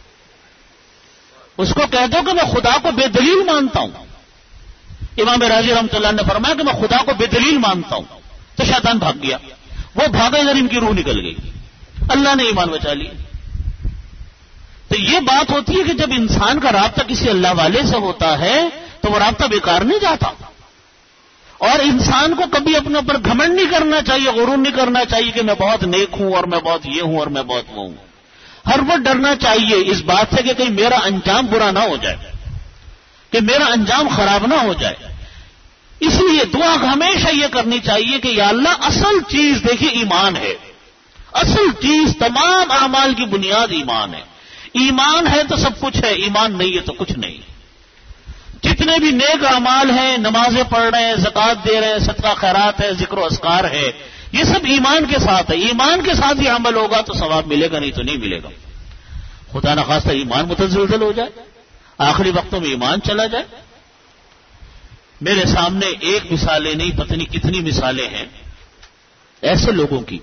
اس کو کہہ دو کہ میں خدا کو بے دلیل مانتا ہوں. امام راضی رحمۃ اللہ نے فرمایا کہ میں خدا کو بے دلیل مانتا ہوں. تو شیطان بھاگ گیا. وہ بھاگا ادھر ان کی روح نکل گئی. اللہ نے ایمان بچا لیا. تو یہ بات ہوتی ہے کہ جب انسان کا رابطہ کسی اللہ والے سے ہوتا ہے تو وہ رابطہ بیکار نہیں جاتا. اور انسان کو کبھی اپنے اوپر گھمنڈ نہیں کرنا چاہیے, غرور نہیں کرنا چاہیے کہ میں بہت نیک ہوں اور میں بہت یہ ہوں اور میں بہت وہ ہوں. ہر وقت ڈرنا چاہیے اس بات سے کہ کہیں میرا انجام برا نہ ہو جائے, کہ میرا انجام خراب نہ ہو جائے. اس لیے دعا ہمیشہ یہ کرنی چاہیے کہ یا اللہ اصل چیز دیکھیے ایمان ہے. اصل چیز تمام اعمال کی بنیاد ایمان ہے. ایمان ہے تو سب کچھ ہے, ایمان نہیں ہے تو کچھ نہیں. جتنے بھی نیک اعمال ہیں, نمازیں پڑھ رہے ہیں, زکوٰۃ دے رہے ہیں, صدقہ خیرات ہے, ذکر و اذکار ہے, یہ سب ایمان کے ساتھ ہے. ایمان کے ساتھ یہ عمل ہوگا تو ثواب ملے گا, نہیں تو نہیں ملے گا. خدا نخواستہ ایمان متزلزل ہو جائے, آخری وقتوں میں ایمان چلا جائے. میرے سامنے ایک مثالیں نہیں, پتہ نہیں کتنی مثالیں ہیں ایسے لوگوں کی.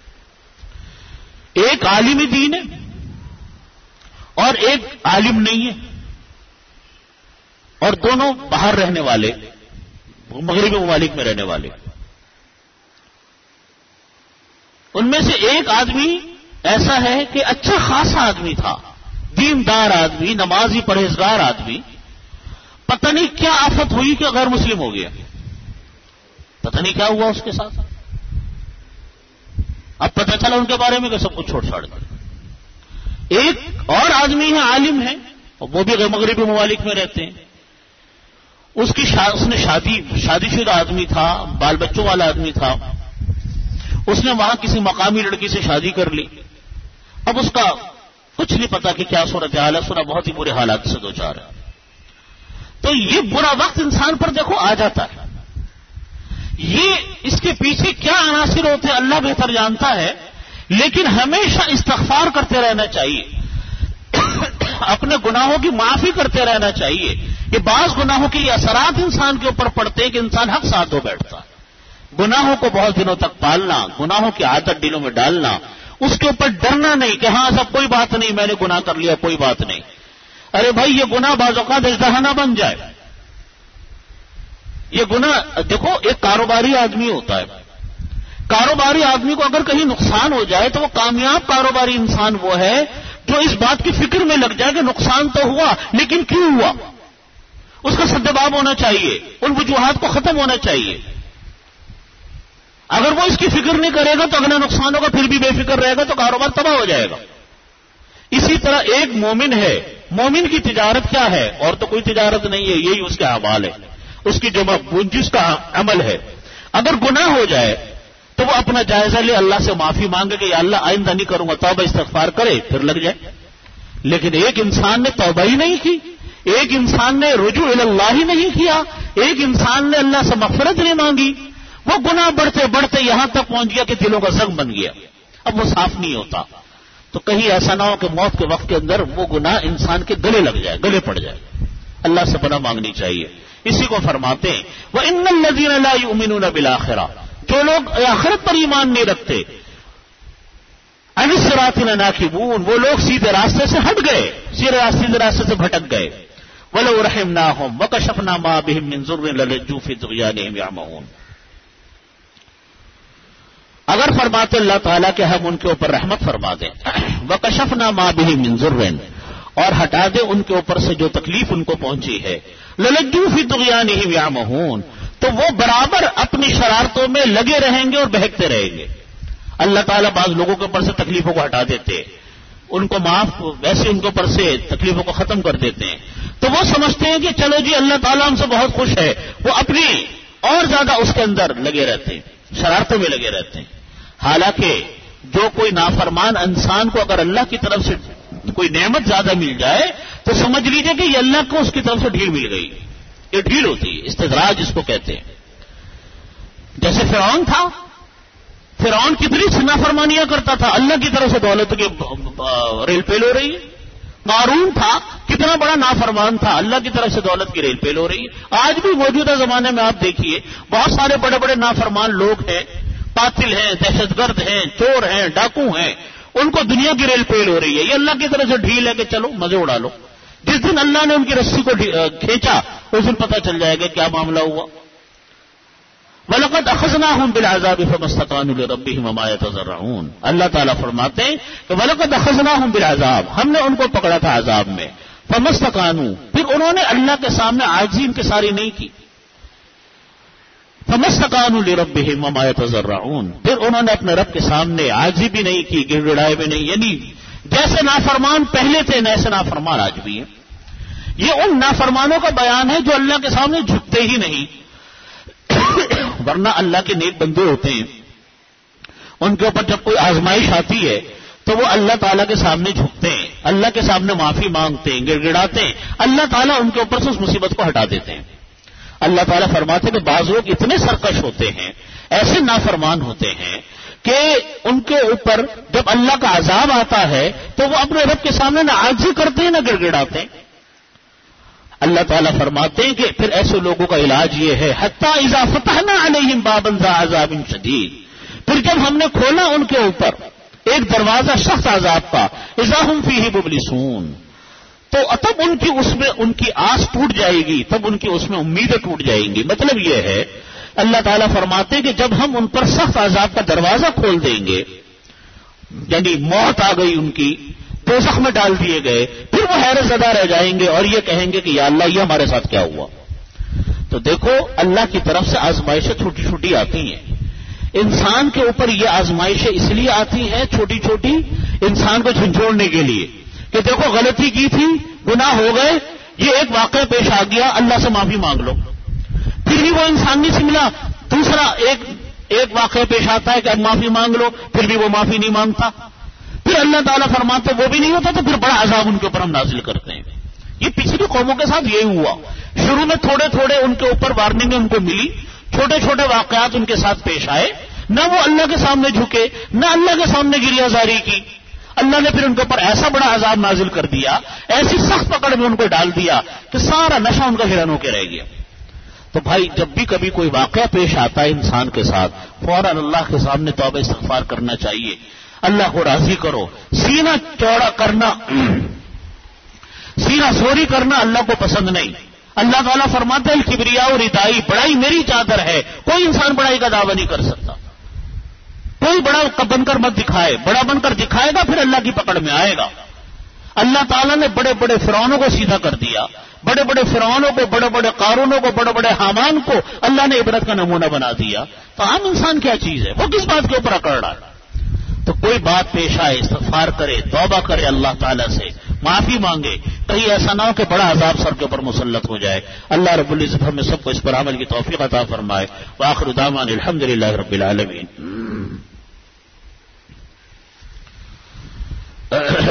ایک عالم دین ہے اور ایک عالم نہیں ہے, اور دونوں باہر رہنے والے, مغربی ممالک میں رہنے والے. ان میں سے ایک آدمی ایسا ہے کہ اچھا خاصا آدمی تھا, دیندار آدمی, نمازی پرہیزگار آدمی. پتہ نہیں کیا آفت ہوئی کہ غیر مسلم ہو گیا. پتہ نہیں کیا ہوا اس کے ساتھ. اب پتہ چلا ان کے بارے میں کہ سب کچھ چھوڑ چھاڑ دیا. ایک اور آدمی ہے, عالم ہے, اور وہ بھی مغربی ممالک میں رہتے ہیں. اس کی شا... اس نے شادی شادی شدہ آدمی تھا, بال بچوں والا آدمی تھا. اس نے وہاں کسی مقامی لڑکی سے شادی کر لی. اب اس کا کچھ نہیں پتا کہ کیا صورت حال ہے, سنا بہت ہی برے حالات سے دو چار ہے. تو یہ برا وقت انسان پر دیکھو آ جاتا ہے. یہ اس کے پیچھے کیا عناصر ہوتے ہیں اللہ بہتر جانتا ہے, لیکن ہمیشہ استغفار کرتے رہنا چاہیے, اپنے گناہوں کی معافی کرتے رہنا چاہیے. کہ بعض گناہوں کے یہ اثرات انسان کے اوپر پڑتے ہیں کہ انسان حق ساتھ دو بیٹھتا ہے. گناہوں کو بہت دنوں تک پالنا, گناہوں کی عادت دلوں میں ڈالنا, اس کے اوپر ڈرنا نہیں کہ ہاں سب کوئی بات نہیں, میں نے گناہ کر لیا, کوئی بات نہیں. ارے بھائی یہ گناہ بعض اوقات اژدہا نہ بن جائے. یہ گناہ دیکھو, ایک کاروباری آدمی ہوتا ہے, کاروباری آدمی کو اگر کہیں نقصان ہو جائے تو وہ کامیاب کاروباری انسان وہ ہے جو اس بات کی فکر میں لگ جائے کہ نقصان تو ہوا لیکن کیوں ہوا. اس کا سدباب ہونا چاہیے, ان وجوہات کو ختم ہونا چاہیے. اگر وہ اس کی فکر نہیں کرے گا تو اگلا نقصان ہوگا, پھر بھی بے فکر رہے گا تو کاروبار تباہ ہو جائے گا. اسی طرح ایک مومن ہے, مومن کی تجارت کیا ہے, اور تو کوئی تجارت نہیں ہے, یہی اس کا اعمال ہے, اس کی جو جس کا عمل ہے. اگر گناہ ہو جائے تو وہ اپنا جائزہ لے, اللہ سے معافی مانگے کہ یا اللہ آئندہ نہیں کروں گا, توبہ استغفار کرے, پھر لگ جائے. لیکن ایک انسان نے توبہ ہی نہیں کی, ایک انسان نے رجوع اللہ ہی نہیں کیا, ایک انسان نے اللہ سے مغفرت نہیں مانگی, وہ گناہ بڑھتے بڑھتے یہاں تک پہنچ گیا کہ دلوں کا زنگ بن گیا, اب وہ صاف نہیں ہوتا. تو کہیں ایسا نہ ہو کہ موت کے وقت کے اندر وہ گناہ انسان کے گلے لگ جائے, گلے پڑ جائے. اللہ سے پناہ مانگنی چاہیے. اسی کو فرماتے ہیں وَإِنَّ الَّذِينَ لَا يُؤْمِنُونَ بِالْآخِرَةِ, جو لوگ آخرت پر ایمان نہیں رکھتے, عَنِ الصِّرَاطِ لَنَاكِبُونَ, وہ لوگ سیدھے راستے سے ہٹ گئے, سیدھے راستے سے بھٹک گئے. وَلَوْ رَحِمْنَاهُمْ وَكَشَفْنَا مَا بِهِم مِّن ضُرٍّ لَلَجُّوا فِي طُغْيَانِهِمْ يَعْمَهُونَ. اگر فرماتے اللہ تعالیٰ کہ ہم ان کے اوپر رحمت فرما دیں, وَكَشَفْنَا مَا بِهِم مِّن ضُرٍّ, اور ہٹا دیں ان کے اوپر سے جو تکلیف ان کو پہنچی ہے, لَلَجُّوا فِي طُغْيَانِهِمْ يَعْمَهُونَ, تو وہ برابر اپنی شرارتوں میں لگے رہیں گے اور بہکتے رہیں گے. اللہ تعالیٰ بعض لوگوں کے اوپر سے تکلیفوں کو ہٹا دیتے, ان کو معاف, ویسے ان کے اوپر سے تکلیفوں کو ختم کر دیتے ہیں, تو وہ سمجھتے ہیں کہ چلو جی اللہ تعالیٰ ہم سے بہت خوش ہے, وہ اپنی اور زیادہ اس کے اندر لگے رہتے ہیں, شرارتوں میں لگے رہتے ہیں. حالانکہ جو کوئی نافرمان انسان کو اگر اللہ کی طرف سے کوئی نعمت زیادہ مل جائے تو سمجھ لیجئے کہ یہ اللہ کو اس کی طرف سے ڈھیل مل گئی. یہ ڈھیل ہوتی ہے, استدراج جس کو کہتے ہیں. جیسے فرعون تھا, فرعون کتنی نافرمانیاں کرتا تھا, اللہ کی طرف سے دولت کی ریل پیل ہو رہی ہے. قارون تھا, کتنا بڑا نافرمان تھا, اللہ کی طرف سے دولت کی ریل پیل ہو رہی ہے. آج بھی موجودہ زمانے میں آپ دیکھیے بہت سارے بڑے بڑے نافرمان لوگ ہیں, قاتل ہیں, دہشت گرد ہیں, چور ہیں, ڈاکو ہیں, ان کو دنیا کی ریل پیل ہو رہی ہے. یہ اللہ کی طرف سے ڈھیل ہے کہ چلو مزے اڑا لو. جس دن اللہ نے ان کی رسی کو کھینچا اس دن پتہ چل جائے گا کیا معاملہ ہوا. وَلَقَدْ أَخَذْنَاهُمْ بِالْعَذَابِ فَمَا اسْتَكَانُوا لِرَبِّهِمْ وَمَا يَتَضَرَّعُونَ. اللہ تعالیٰ فرماتے ہیں کہ وَلَقَدْ أَخَذْنَاهُمْ بِالْعَذَابِ, ہم نے ان کو پکڑا تھا عذاب میں. فَمَا اسْتَكَانُوا, پھر انہوں نے اللہ کے سامنے عاجزی انکساری نہیں کی. فَمَا اسْتَكَانُوا لِرَبِّهِمْ وَمَا يَتَضَرَّعُونَ, پھر انہوں نے اپنے رب کے سامنے عاجزی بھی نہیں کی, گڑ گڑائے بھی نہیں. یعنی جیسے نافرمان پہلے تھے ایسے نافرمان آج بھی ہیں. یہ ان نافرمانوں کا بیان ہے جو اللہ کے سامنے جھکتے ہی نہیں, ورنہ اللہ کے نیک بندے ہوتے ہیں, ان کے اوپر جب کوئی آزمائش آتی ہے تو وہ اللہ تعالیٰ کے سامنے جھکتے ہیں, اللہ کے سامنے معافی مانگتے ہیں, گڑ گڑاتے ہیں, اللہ تعالیٰ ان کے اوپر سے اس مصیبت کو ہٹا دیتے ہیں. اللہ تعالیٰ فرماتے ہیں کہ بعض لوگ اتنے سرکش ہوتے ہیں, ایسے نافرمان ہوتے ہیں کہ ان کے اوپر جب اللہ کا عذاب آتا ہے تو وہ اپنے رب کے سامنے نہ عاجزی کرتے ہیں نہ گڑ گڑاتے ہیں. اللہ تعالیٰ فرماتے ہیں کہ پھر ایسے لوگوں کا علاج یہ ہے حتی اذا فتحنا علیہم بابا ذا عذاب شدید, پھر جب ہم نے کھولا ان کے اوپر ایک دروازہ سخت عذاب کا, اذا ہم فیہ مبلسون, تو تب ان کی اس میں ان کی آس ٹوٹ جائے گی, تب ان کی اس میں امیدیں ٹوٹ جائیں گی. مطلب یہ ہے اللہ تعالیٰ فرماتے ہیں کہ جب ہم ان پر سخت عذاب کا دروازہ کھول دیں گے, یعنی موت آ گئی ان کی, دوزخ میں ڈال دیے گئے, پھر وہ حیرت زدہ رہ جائیں گے اور یہ کہیں گے کہ یا اللہ یہ ہمارے ساتھ کیا ہوا. تو دیکھو اللہ کی طرف سے آزمائشیں چھوٹی چھوٹی آتی ہیں. انسان کے اوپر یہ آزمائشیں اس لیے آتی ہیں چھوٹی چھوٹی, انسان کو جھنجھوڑنے کے لیے کہ دیکھو غلطی کی تھی, گناہ ہو گئے, یہ ایک واقعہ پیش آ گیا, اللہ سے معافی مانگ لو. پھر بھی وہ انسان نہیں سمجھا, دوسرا ایک ایک واقعہ پیش آتا ہے کہ اب معافی مانگ لو, پھر بھی وہ معافی نہیں مانگتا. پھر اللہ تعالیٰ فرماتے وہ بھی نہیں ہوتا تو پھر بڑا عذاب ان کے اوپر ہم نازل کرتے ہیں. یہ پچھلی قوموں کے ساتھ یہی ہوا. شروع میں تھوڑے تھوڑے ان کے اوپر وارننگ ان کو ملی, چھوٹے چھوٹے واقعات ان کے ساتھ پیش آئے, نہ وہ اللہ کے سامنے جھکے, نہ اللہ کے سامنے گریہ زاری کی. اللہ نے پھر ان کے اوپر ایسا بڑا عذاب نازل کر دیا, ایسی سخت پکڑ میں ان کو ڈال دیا کہ سارا نشہ ان کا ہرن ہو کے رہ گیا. تو بھائی جب بھی کبھی کوئی واقعہ پیش آتا ہے انسان کے ساتھ, فوراً اللہ کے سامنے توبہ استغفار کرنا چاہیے. اللہ کو راضی کرو. سینہ چوڑا کرنا, سینہ سوری کرنا اللہ کو پسند نہیں. اللہ تعالیٰ فرماتے ہیں الکبریاء و ردائی, بڑائی میری چادر ہے, کوئی انسان بڑائی کا دعویٰ نہیں کر سکتا. کوئی بڑا بن کر مت دکھائے, بڑا بن کر دکھائے گا پھر اللہ کی پکڑ میں آئے گا. اللہ تعالیٰ نے بڑے بڑے فرعونوں کو سیدھا کر دیا, بڑے بڑے فرعونوں کو, بڑے بڑے قارونوں کو, بڑے بڑے حامان کو اللہ نے عبرت کا نمونہ بنا دیا. تو عام انسان کیا چیز ہے, وہ کس بات کے اوپر اکڑ رہا ہے؟ تو کوئی بات پیش آئے استغفار کرے, توبہ کرے, اللہ تعالیٰ سے معافی مانگے, کہیں ایسا نہ ہو کہ بڑا عذاب سر کے اوپر مسلط ہو جائے. اللہ رب العزت ہمیں سب کو اس پر عمل کی توفیق عطا فرمائے. وآخر دعوانا الحمدللہ رب العالمین.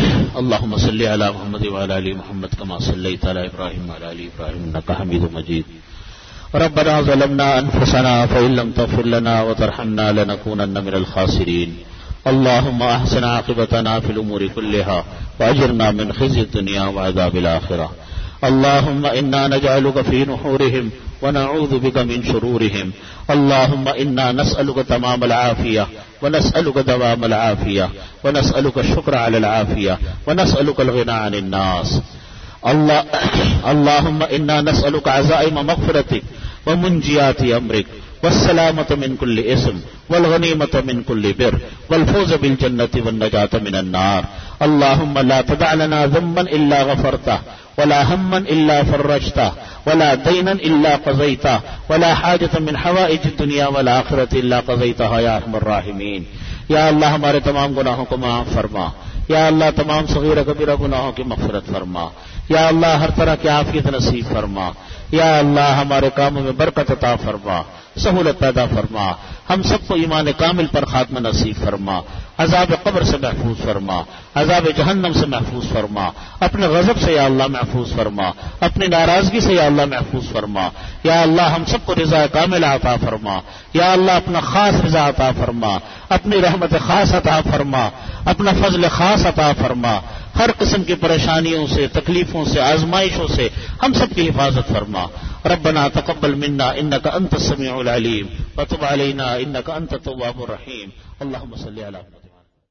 اللهم صل على محمد وعلى ال محمد كما صليت على ابراهيم وعلى ال ابراهيم انك حميد مجيد. ربنا ظلمنا انفسنا فان لم تغفر لنا وترحمنا لنكونن من الخاسرين. اللهم احسن عاقبتنا في الامور كلها واجرنا من خزي الدنيا وعذاب الاخره. اللهم انا نجعلك في نحورهم ونعوذ بك من شرورهم. اللهم انا نسالك تمام العافيه ونسالك دوام العافيه ونسالك الشكر على العافيه ونسالك الغنى عن الناس. الله اللهم انا نسالك عزائم مغفرتك ومنجيات امرك والسلامة من كل اسم والغنيمة من كل بر والفوز بالجنة والنجاة من النار. اللهم لا تدع لنا ذنبا إلا غفرته ولا هما إلا فرجته ولا دينا إلا قضيته ولا حاجة من حوائج الدنيا والآخرة إلا قضيتها يا أرحم الراحمين. یا اللہ ہمارے تمام گناہوں کو معاف فرما. یا اللہ تمام صغیرہ کبیرہ گناہوں کی مغفرت فرما. یا اللہ ہر طرح کی عافیت نصیب فرما. یا اللہ ہمارے کاموں میں برکت عطا فرما، سہولت پیدا فرما. ہم سب کو ایمان کامل پر خاتمہ نصیب فرما. عذاب قبر سے محفوظ فرما، عذاب جہنم سے محفوظ فرما. اپنے غضب سے یا اللہ محفوظ فرما، اپنی ناراضگی سے یا اللہ محفوظ فرما. یا اللہ ہم سب کو رضا کامل عطا فرما. یا اللہ اپنا خاص رضا عطا فرما، اپنی رحمت خاص عطا فرما، اپنا فضل خاص عطا فرما. ہر قسم کی پریشانیوں سے، تکلیفوں سے، آزمائشوں سے ہم سب کی حفاظت فرما. ربنا تقبل منا انك انت السميع العليم وتب علينا انك انت التواب الرحيم. اللهم صل على محمد.